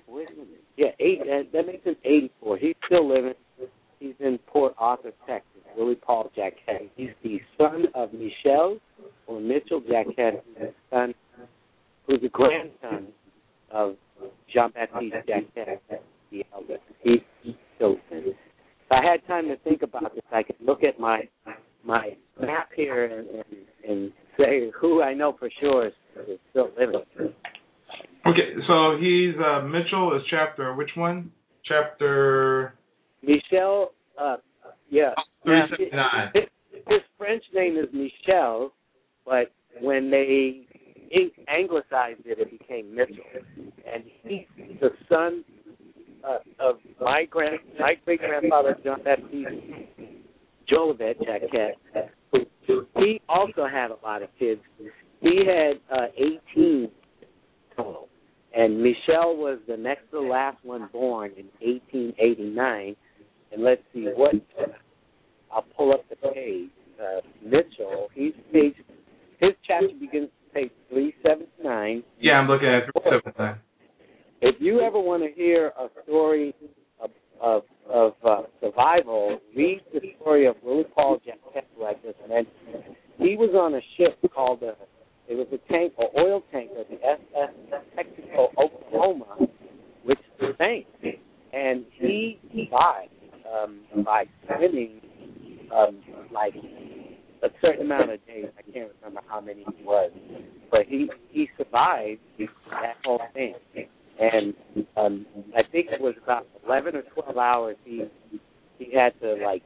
wait a minute. Yeah, eight. That, that makes him eighty-four. He's still living. He's in Port Arthur, Texas. Willie Paul Jacquet. He's the son of Michelle or Mitchell Jacquet, who's the son, who's the grandson of Jean-Baptiste Jacquet, the elder. He's still living. If I had time to think about this, I could look at my my map here and, and, and say who I know for sure is, is still living. Okay, so he's uh, Mitchell is chapter which one? Chapter Michel. Uh, yeah. three seventy-nine. His, his French name is Michel, but when they anglicized it, it became Mitchell, and he's the son uh, of my grand, my great grandfather John Baptiste Jolivet Jacquet. He also had a lot of kids. He had uh, eighteen total. And Michelle was the next to the last one born in eighteen eighty-nine. And let's see what, I'll pull up the page. Uh, Mitchell, he's page, his chapter begins at page three seventy-nine. Yeah, I'm looking at three seventy-nine. If you ever want to hear a story of of, of uh, survival, read the story of Willie Paul Jacquet, who I just mentioned. He was on a ship called a It was a tank, or oil tanker, the S S Texaco Oklahoma, which sank. And he survived um, by swimming um, like a certain amount of days. I can't remember how many it was. But he, he survived that whole thing. And um, I think it was about eleven or twelve hours he he had to, like,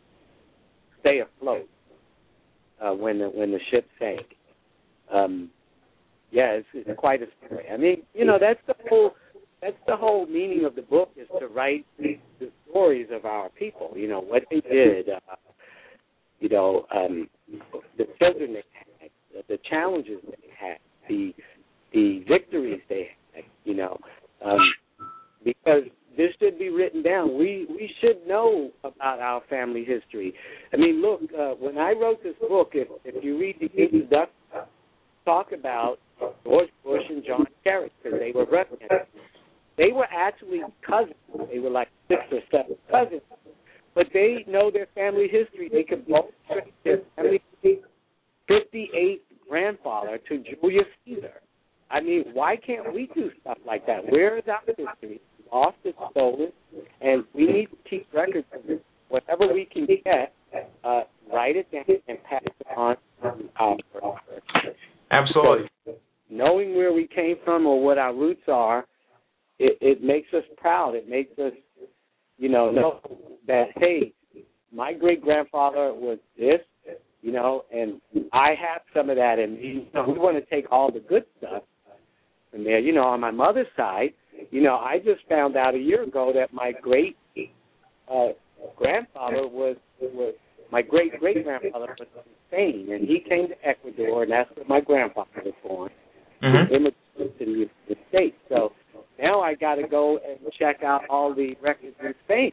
stay afloat uh, when the when the ship sank. Um, yeah, it's, it's quite a story. I mean, you know, that's the whole that's the whole meaning of the book, is to write the stories of our people. You know, what they did. Uh, you know, um, the children they had, the challenges they had, the the victories they had. You know, um, because this should be written down. We we should know about our family history. I mean, look, uh, when I wrote this book, if if you read the introduction, talk about George Bush and John Kerry, because they were representatives. They were actually cousins. They were like six or seven cousins, but they know their family history. They could both trace their family fifty-eighth grandfather to Julius Caesar. I mean, why can't we do stuff like that? Where is our history? Lost, it's stolen, and we need to keep records of it. Whatever we can get, uh, write it down and pass it on to our followers. Absolutely. So, knowing where we came from or what our roots are, it, it makes us proud. It makes us, you know, know that, hey, my great-grandfather was this, you know, and I have some of that. And you know, we want to take all the good stuff from there. You know, on my mother's side, you know, I just found out a year ago that my great uh, grandfather was was my great great grandfather was from Spain, and he came to Ecuador, and that's where my grandfather was born. Mm-hmm. Immigrated to the United States. So now I got to go and check out all the records in Spain,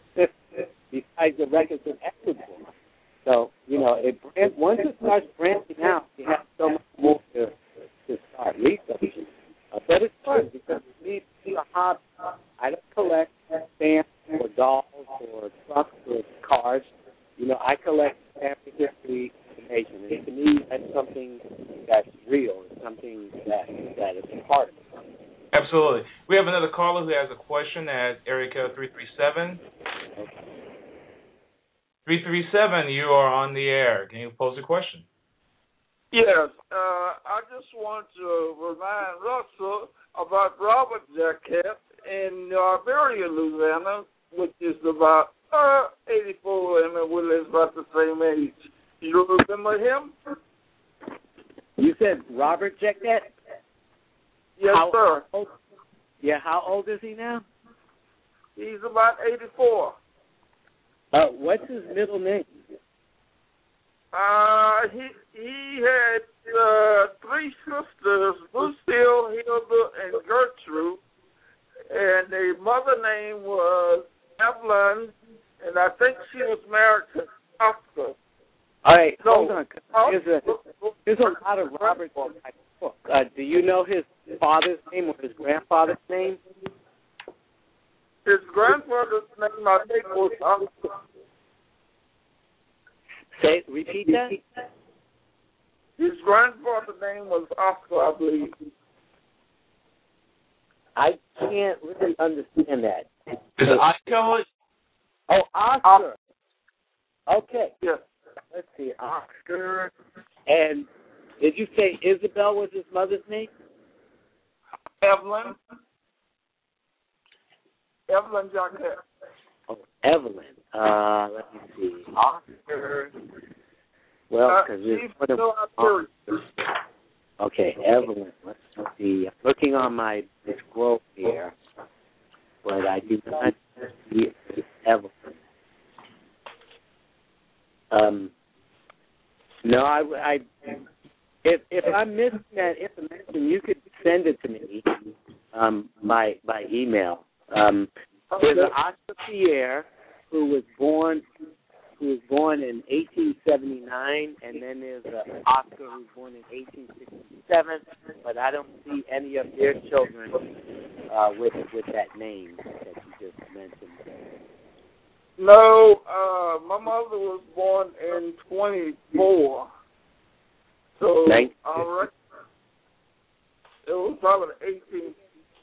besides the records in Ecuador. So you know, it once it starts branching out, you have so much more to to start researching. Uh, but it's fun because it's me, a hobby. I don't collect stamps or dolls or trucks or cars. You know, I collect family history information, and to me, that's something that's real. It's something that that is a part of it. Absolutely. We have another caller who has a question at area code three three seven. three three seven, you are on the air. Can you pose a question? Yes, uh, I just want to remind Russell about Robert Jacquet in Iberia, Louisiana, which is about uh, eighty-four, and Willie's about the same age. You remember him? You said Robert Jacquet? Yes, how, sir. How old, yeah, how old is he now? He's about eighty-four. Uh, what's his middle name? Uh, he he had uh, three sisters, Lucille, Hilda, and Gertrude, and their mother name was Evelyn, and I think she was married to Oscar. All right, so, hold on. There's a, there's a lot of Roberts in my book. Uh, do you know his father's name or his grandfather's name? name I think was Oscar. Say, repeat that. His grandfather's name was Oscar, I believe. I can't really understand that. Is it Oscar? Oh, Oscar. Okay. Yes. Let's see, Oscar. And did you say Isabel was his mother's name? Evelyn. Evelyn Jacquet. Oh, Evelyn. Uh, let me see. Oscar. Well, because uh, it's no, oh, okay, Evelyn. Let's see. I'm looking on my scroll here, but I do not see Evelyn. Um, no, I, I if if I'm missing that information, you could send it to me um, by by email. Um, there's an Oscar Pierre who was born who was born in eighteen seventy-nine, and then there's an Oscar who was born in eighteen sixty-seven. But I don't see any of their children uh, with with that name that you just mentioned. No, uh, my mother was born in twenty-four. So Nice. I reckon it was probably eighteen.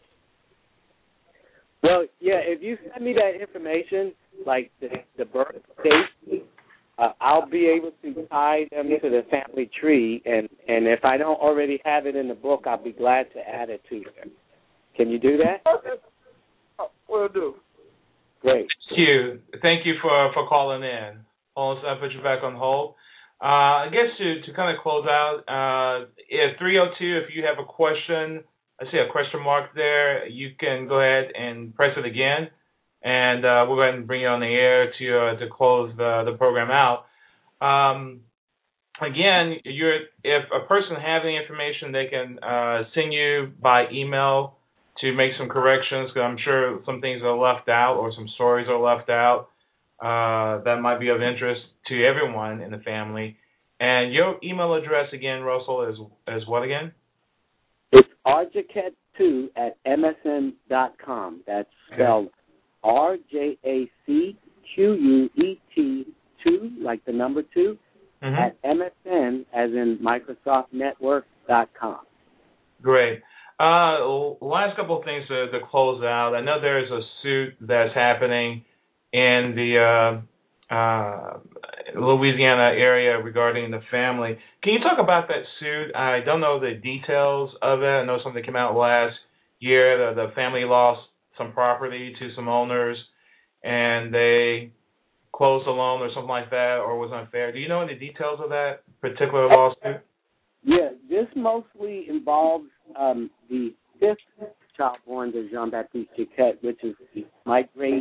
Well, yeah, if you send me that information, like the, the birth date, uh, I'll be able to tie them to the family tree, and, and if I don't already have it in the book, I'll be glad to add it to it. Can you do that? Okay. Oh, will do. Great. Thank you. Thank you for, for calling in. Hold on, I'll put you back on hold. Uh, I guess to, to kind of close out, uh, if three oh two, if you have a question, I see a question mark there, you can go ahead and press it again, and uh, we'll go ahead and bring you on the air to uh, to close the, the program out. Um, again, you're, if a person has any information, they can uh, send you by email to make some corrections, because I'm sure some things are left out or some stories are left out uh, that might be of interest to everyone in the family. And your email address again, Russell, is is what again? It's r j a c two at m s n dot com. That's spelled R J A C Q U E T two, like the number two, mm-hmm. at M S N, as in Microsoft Network dot com. Great. Uh, last couple of things to, to close out. I know there's a suit that's happening in the uh, uh, Louisiana area regarding the family. Can you talk about that suit? I don't know the details of it. I know something came out last year. The, the family lost some property to some owners, and they closed the loan or something like that, or was unfair. Do you know any details of that particular lawsuit? Yeah, this mostly involves um, the fifth child born to Jean-Baptiste Jacquet, which is my great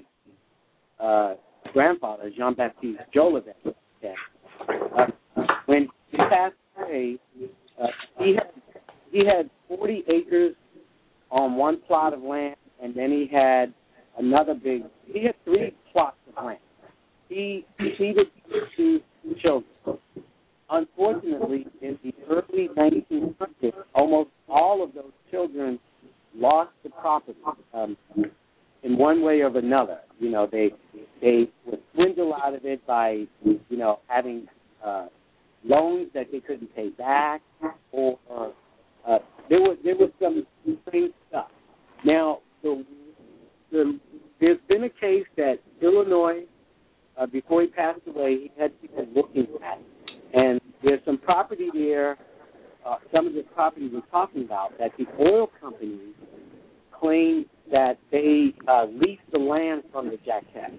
uh, grandfather, Jean-Baptiste Jolivet. Uh, when he passed away, uh, he had he had forty acres on one plot of land, and then he had another big. He had three plots of land. He seeded two children. Unfortunately, in the early nineteen hundreds, almost all of those children lost the property um, in one way or another. You know, they they were swindled out of it by, you know, having uh, loans that they couldn't pay back, or uh, there was there was some strange stuff. Now, the, the, there's been a case that Illinois, uh, before he passed away, he had people looking at it. And there's some property there, uh, some of the property we're talking about, that the oil companies claim that they uh, leased the land from the Jacquet.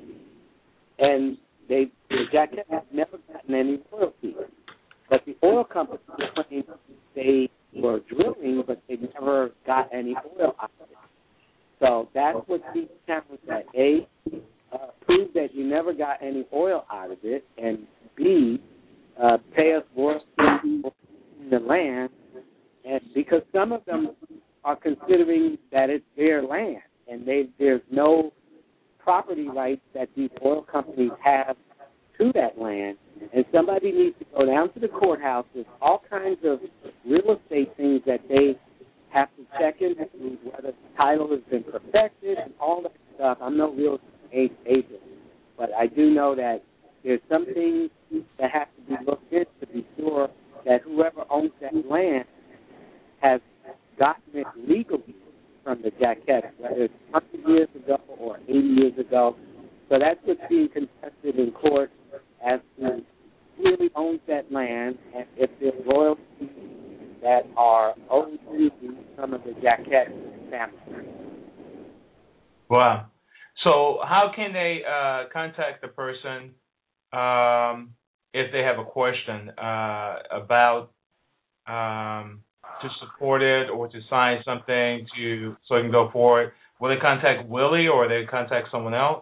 And they, the Jacquet have never gotten any royalties. But the oil companies claim they were drilling, but they never got any oil out of it. So that's what these challenge that, A, uh, prove that you never got any oil out of it, and B, Uh, pay us royalties in the land, and because some of them are considering that it's their land, and they, there's no property rights that these oil companies have to that land, and somebody needs to go down to the courthouse with all kinds of real estate things that they have to check into, whether the title has been perfected and all that stuff. I'm no real estate agent. But I do know that there's some things that have to be looked into to be sure that whoever owns that land has gotten it legally from the Jacquettes, whether it's one hundred years ago or eighty years ago. So that's what's being contested in court as to who really owns that land and if there's royalties that are owed to some of the Jacquette family. Wow. So how can they uh, contact the person um, if they have a question uh, about um, to support it or to sign something to so it can go forward? Will they contact Willie or will they contact someone else?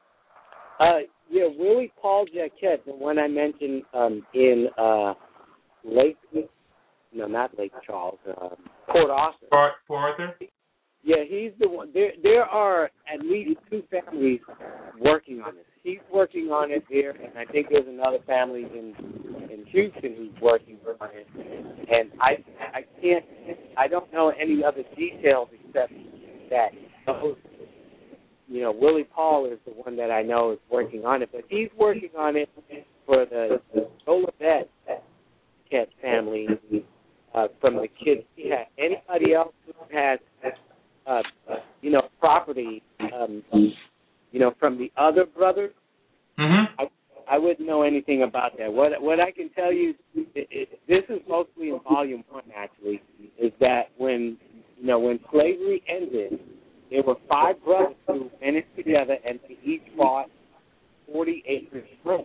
Uh, yeah, Willie Paul Jacquette, the one I mentioned um, in uh, Lake, no, not Lake Charles, um, Port Arthur. Port, Port Arthur? Yeah, he's the one. There, there are at least two families working on this. He's working on it there, and I think there's another family in in Houston who's working on it. And I, I can't, I don't know any other details except that those, you know, Willie Paul is the one that I know is working on it, but he's working on it for the, the Jolivet Cat family uh, from the kids he had. Anybody else who has Uh, you know, property, um, you know, from the other brothers, mm-hmm. I, I wouldn't know anything about that. What what I can tell you, it, it, this is mostly in volume one, actually, is that when, you know, when slavery ended, there were five brothers who went in together and they each bought forty acres of land.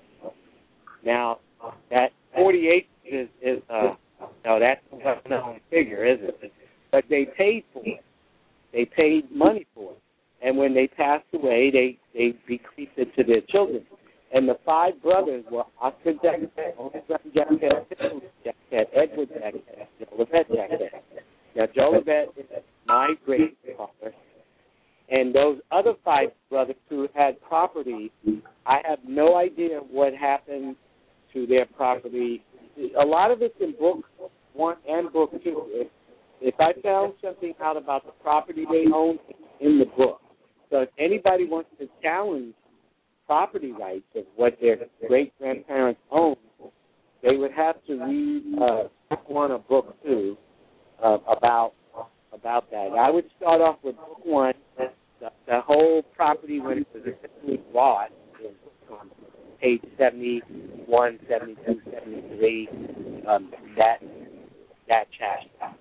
Now, that forty acres is, is uh, no, that's a known figure, isn't it? But they paid for it. They paid money for it. And when they passed away, they, they bequeathed it to their children. And the five brothers were Oscar Jacquette, Oscar Jacquette, Jacquette, Edward Jacquette, Jolivet Jacquette. Now, Jolivet is my great-father. And those other five brothers who had property, I have no idea what happened to their property. A lot of it's in book one and book two. If, if I found something out about the property they own, it's in the book. So if anybody wants to challenge property rights of what their great-grandparents owned, they would have to read uh, book one or book two uh, about about that. I would start off with book one, the, the whole property when it was essentially bought, on page seventy-one, seventy-two, seventy-three, um, that that chapter.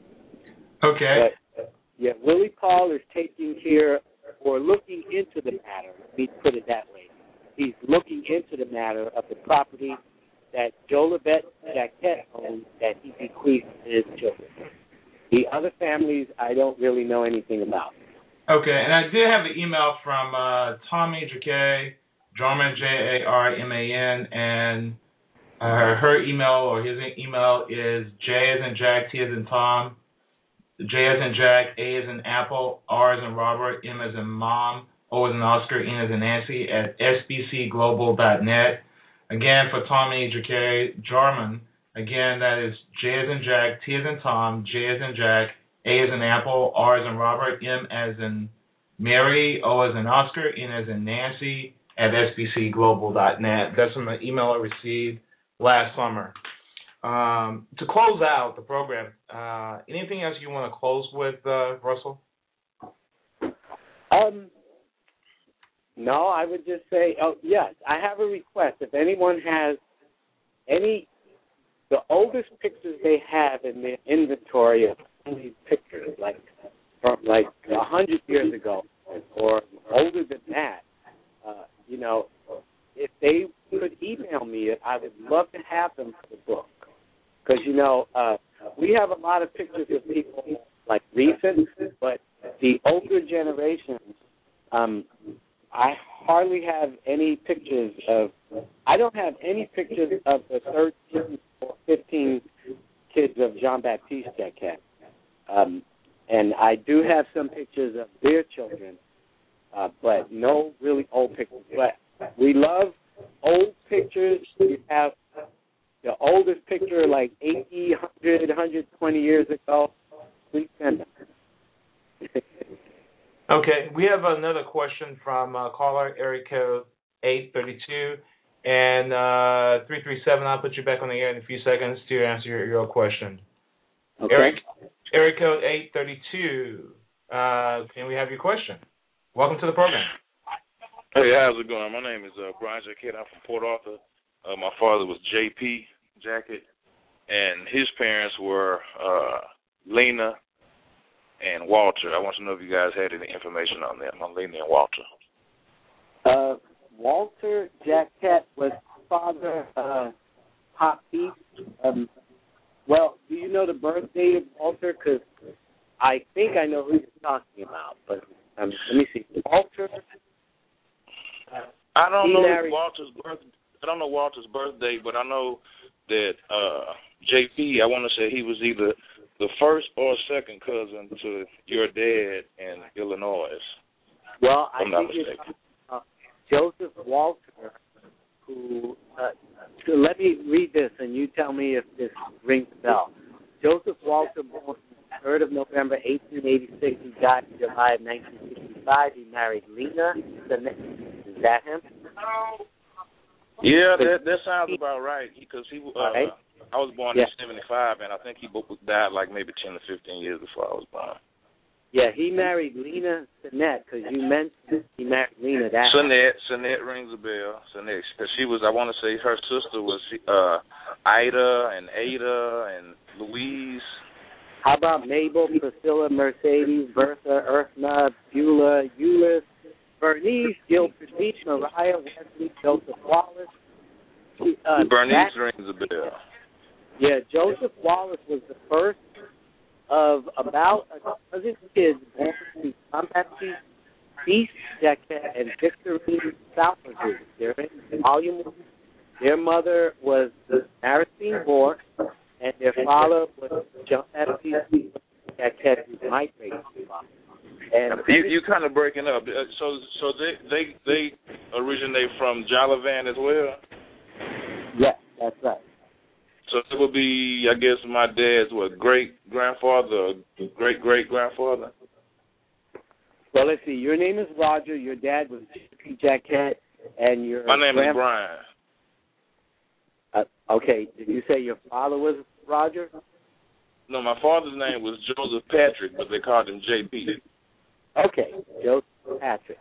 Okay. But, yeah, Willie Paul is taking care or looking into the matter. Let me put it that way. He's looking into the matter of the property that Jolivet Jacquette owned that he bequeathed to his children. The other families, I don't really know anything about. Okay, and I did have an email from uh, Tommy Jacquet, Jarman, J A R M A N, and uh, her email or his email is J as in Jack, T as in Tom, J as in Jack, A as in Apple, R as in Robert, M as in Mom, O as in Oscar, N as in Nancy at S B C global dot net. Again, for Tommy Jacquet Jarman, again, that is J as in Jack, T as in Tom, J as in Jack, A as in Apple, R as in Robert, M as in Mary, O as in Oscar, N as in Nancy at S B C global dot net. That's from an email I received last summer. Um, to close out the program, uh, anything else you want to close with, uh, Russell? Um, no, I would just say, oh, yes, I have a request. If anyone has any, the oldest pictures they have in their inventory of these pictures, like from like a hundred years ago or older than that, uh, you know, if they could email me, I would love to have them for the book. Because, you know, uh, we have a lot of pictures of people, like, recent, but the older generations, um, I hardly have any pictures of, I don't have any pictures of the thirteen or fifteen kids of Jean-Baptiste Jacquette. Um, and I do have some pictures of their children, uh, but no really old pictures. But we love old pictures. We have the oldest picture, like eighty, one hundred, one hundred twenty years ago. Please send them. Okay, we have another question from uh, caller area code eight thirty-two and uh, three three seven. I'll put you back on the air in a few seconds to answer your, your question. Okay. Eric, area code eight thirty-two. Uh, can we have your question? Welcome to the program. Hey, how's it going? My name is uh, Brian Jackett. I'm from Port Arthur. Uh, my father was J P Jackett, and his parents were uh, Lena and Walter. I want to know if you guys had any information on them, on Lena and Walter. Uh, Walter Jackett was father, uh, Pop Peace. Um, well, do you know the birth date of Walter? Because I think I know who you're talking about, but um, let me see. Walter. Uh, I don't know married- Walter's birth. I don't know Walter's birthday, but I know that uh, J P. I want to say he was either the first or second cousin to your dad in Illinois. Well, I I'm not think it's mistaken. uh, Joseph Walter, who. Uh, so let me read this, and you tell me if this rings a bell. Joseph Walter, born third of November, eighteen eighty-six. He died in July of nineteen sixty-five. He married Lena. Is that him? Yeah, that that sounds about right. Because he, uh, right. I was born yeah. in seventy-five, and I think he both died like maybe ten to fifteen years before I was born. Yeah, he married Lena Sinet, because you mentioned he married Lena. That Sinet, Sinet rings a bell. Sinet, because she was, I want to say her sister was uh, Ida and Ada and Louise. How about Mabel, Priscilla, Mercedes, Bertha, Earthna, Beulah, Euless, Bernice, Gilbert Beach, Mariah, Wesley, Joseph Wallace. Uh, Bernice that, rings a bell. Yeah, Joseph Wallace was the first of about a dozen kids born to John Baptiste Beast Jackett and Victorine Salvador. They're in volume one. Their mother was Aristine Bork, and their father was John Baptiste Jackett, who migrated to father. And you you kind of breaking up. So so they they they originate from Jolivan as well. Yes, that's right. So it would be, I guess, my dad's what great grandfather, great great grandfather. Well, let's see. Your name is Roger. Your dad was J P Jackett, and your my name grand- is Brian. Uh, okay. Did you say your father was Roger? No, my father's name was Joseph Patrick, but they called him J P. Okay, Joseph Patrick.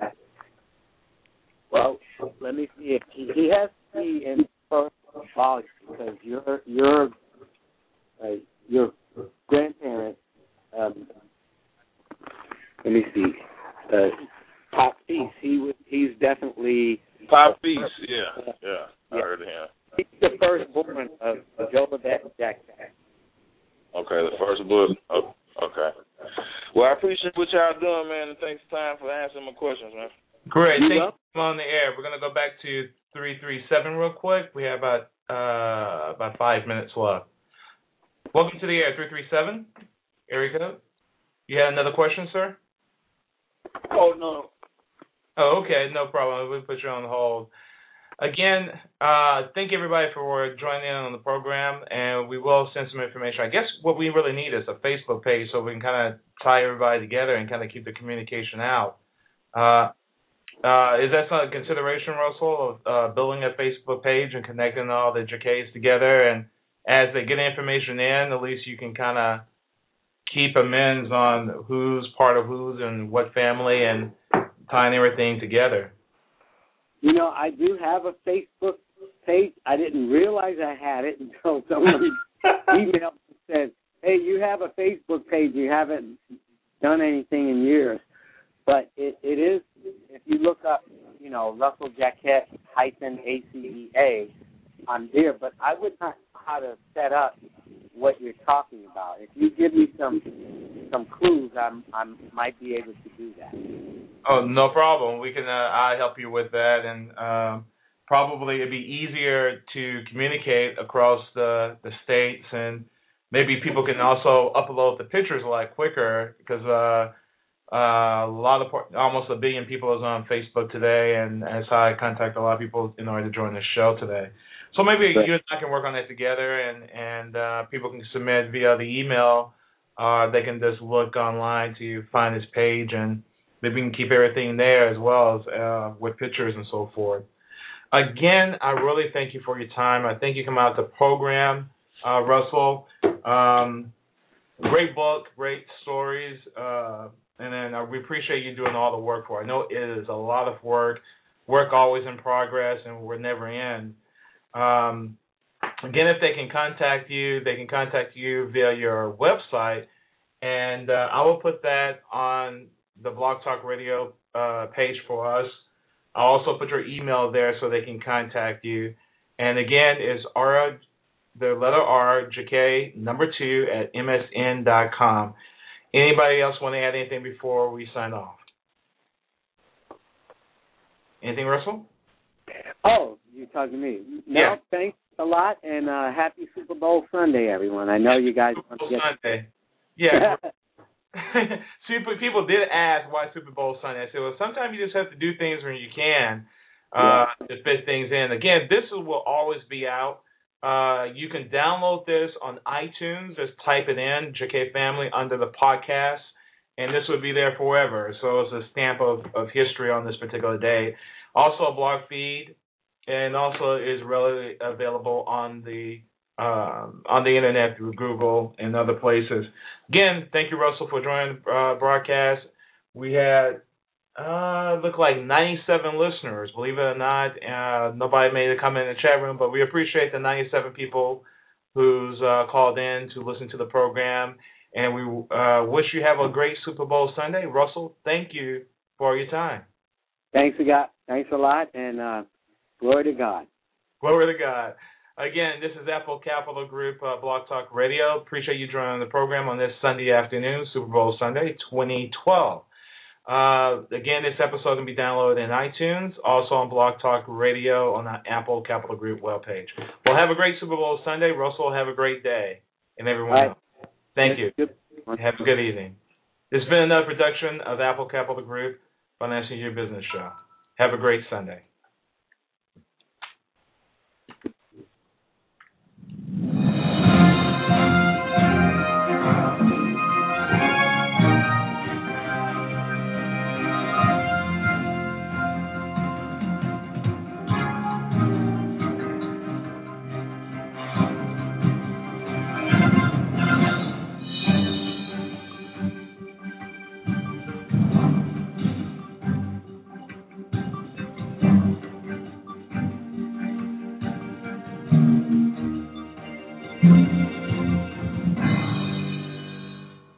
Well, let me see if he, he has to be in first volume, because your your uh, your grandparent. Um, let me see. Uh, Pop Peace. He was. He's definitely Pop Peace. Yeah, uh, yeah, I yeah. heard of him. He's the firstborn of Joe Jackson. Okay, the first book. Oh, okay. Well, I appreciate what y'all doing, man, and thanks for time for answering my questions, man. Great. You Thank up? you on the air. We're going to go back to three three seven real quick. We have about uh, about five minutes left. Welcome to the air, three three seven. Area code. You had another question, sir? Oh, no. Oh, okay. No problem. We'll put you on hold. Again, uh, thank everybody for joining in on the program, and we will send some information. I guess what we really need is a Facebook page so we can kind of tie everybody together and kind of keep the communication out. Uh, uh, is that some consideration, Russell, of uh, building a Facebook page and connecting all the J Ks together? And as they get information in, at least you can kind of keep amends on who's part of who's and what family and tying everything together. You know, I do have a Facebook page. I didn't realize I had it until someone emailed and said, hey, you have a Facebook page. You haven't done anything in years. But it, it is, if you look up, you know, Russell Jackett hyphen A C E A, I'm there. But I would not know how to set up what you're talking about. If you give me some some clues, I'm I might be able to do that. Oh, no problem. We can. Uh, I help you with that, and um, probably it'd be easier to communicate across the the states, and maybe people can also upload the pictures a lot quicker because uh, uh, a lot of almost a billion people is on Facebook today, and that's how I contact a lot of people in order to join the show today. So maybe you and I can work on that together, and and uh, people can submit via the email. Uh, they can just look online to find this page, and maybe we can keep everything there as well as uh, with pictures and so forth. Again, I really thank you for your time. I thank you for coming out to the program, uh, Russell. Um, great book, great stories, uh, and then uh, we appreciate you doing all the work for it. I know it is a lot of work, work always in progress, and we're never end. Um, again, if they can contact you, they can contact you via your website, and uh, I will put that on the Blog Talk Radio uh, page for us. I'll also put your email there so they can contact you. And again, it's R, the letter R, J K, number two, at M S N dot com. Anybody else want to add anything before we sign off? Anything, Russell? Oh, you're talking to me. No, yeah. Thanks a lot, and uh, happy Super Bowl Sunday, everyone. I know you guys want to get Sunday. Yeah. Super, people did ask why Super Bowl Sunday. I said, well, sometimes you just have to do things when you can uh, yeah. to fit things in. Again, this will always be out. Uh, you can download this on iTunes. Just type it in, J K Family, under the podcast, and this will be there forever. So it's a stamp of, of history on this particular day. Also a blog feed, and also is readily available on the Um, on the internet through Google and other places. Again, thank you, Russell, for joining the uh, broadcast. We had, uh, look like ninety-seven listeners. Believe it or not, uh, nobody made a comment in the chat room, but we appreciate the ninety-seven people who's uh, called in to listen to the program. And we uh, wish you have a great Super Bowl Sunday. Russell, thank you for your time. Thanks a lot. Thanks a lot, and uh, glory to God. Glory to God. Again, this is Apple Capital Group uh, Blog Talk Radio. Appreciate you joining the program on this Sunday afternoon, Super Bowl Sunday, twenty twelve. Uh, again, this episode can be downloaded in iTunes, also on Blog Talk Radio on the Apple Capital Group webpage. Well, have a great Super Bowl Sunday. Russell, have a great day. And everyone right. else. Thank you. Have a good evening. This has been another production of Apple Capital Group Financial Your Business Show. Have a great Sunday.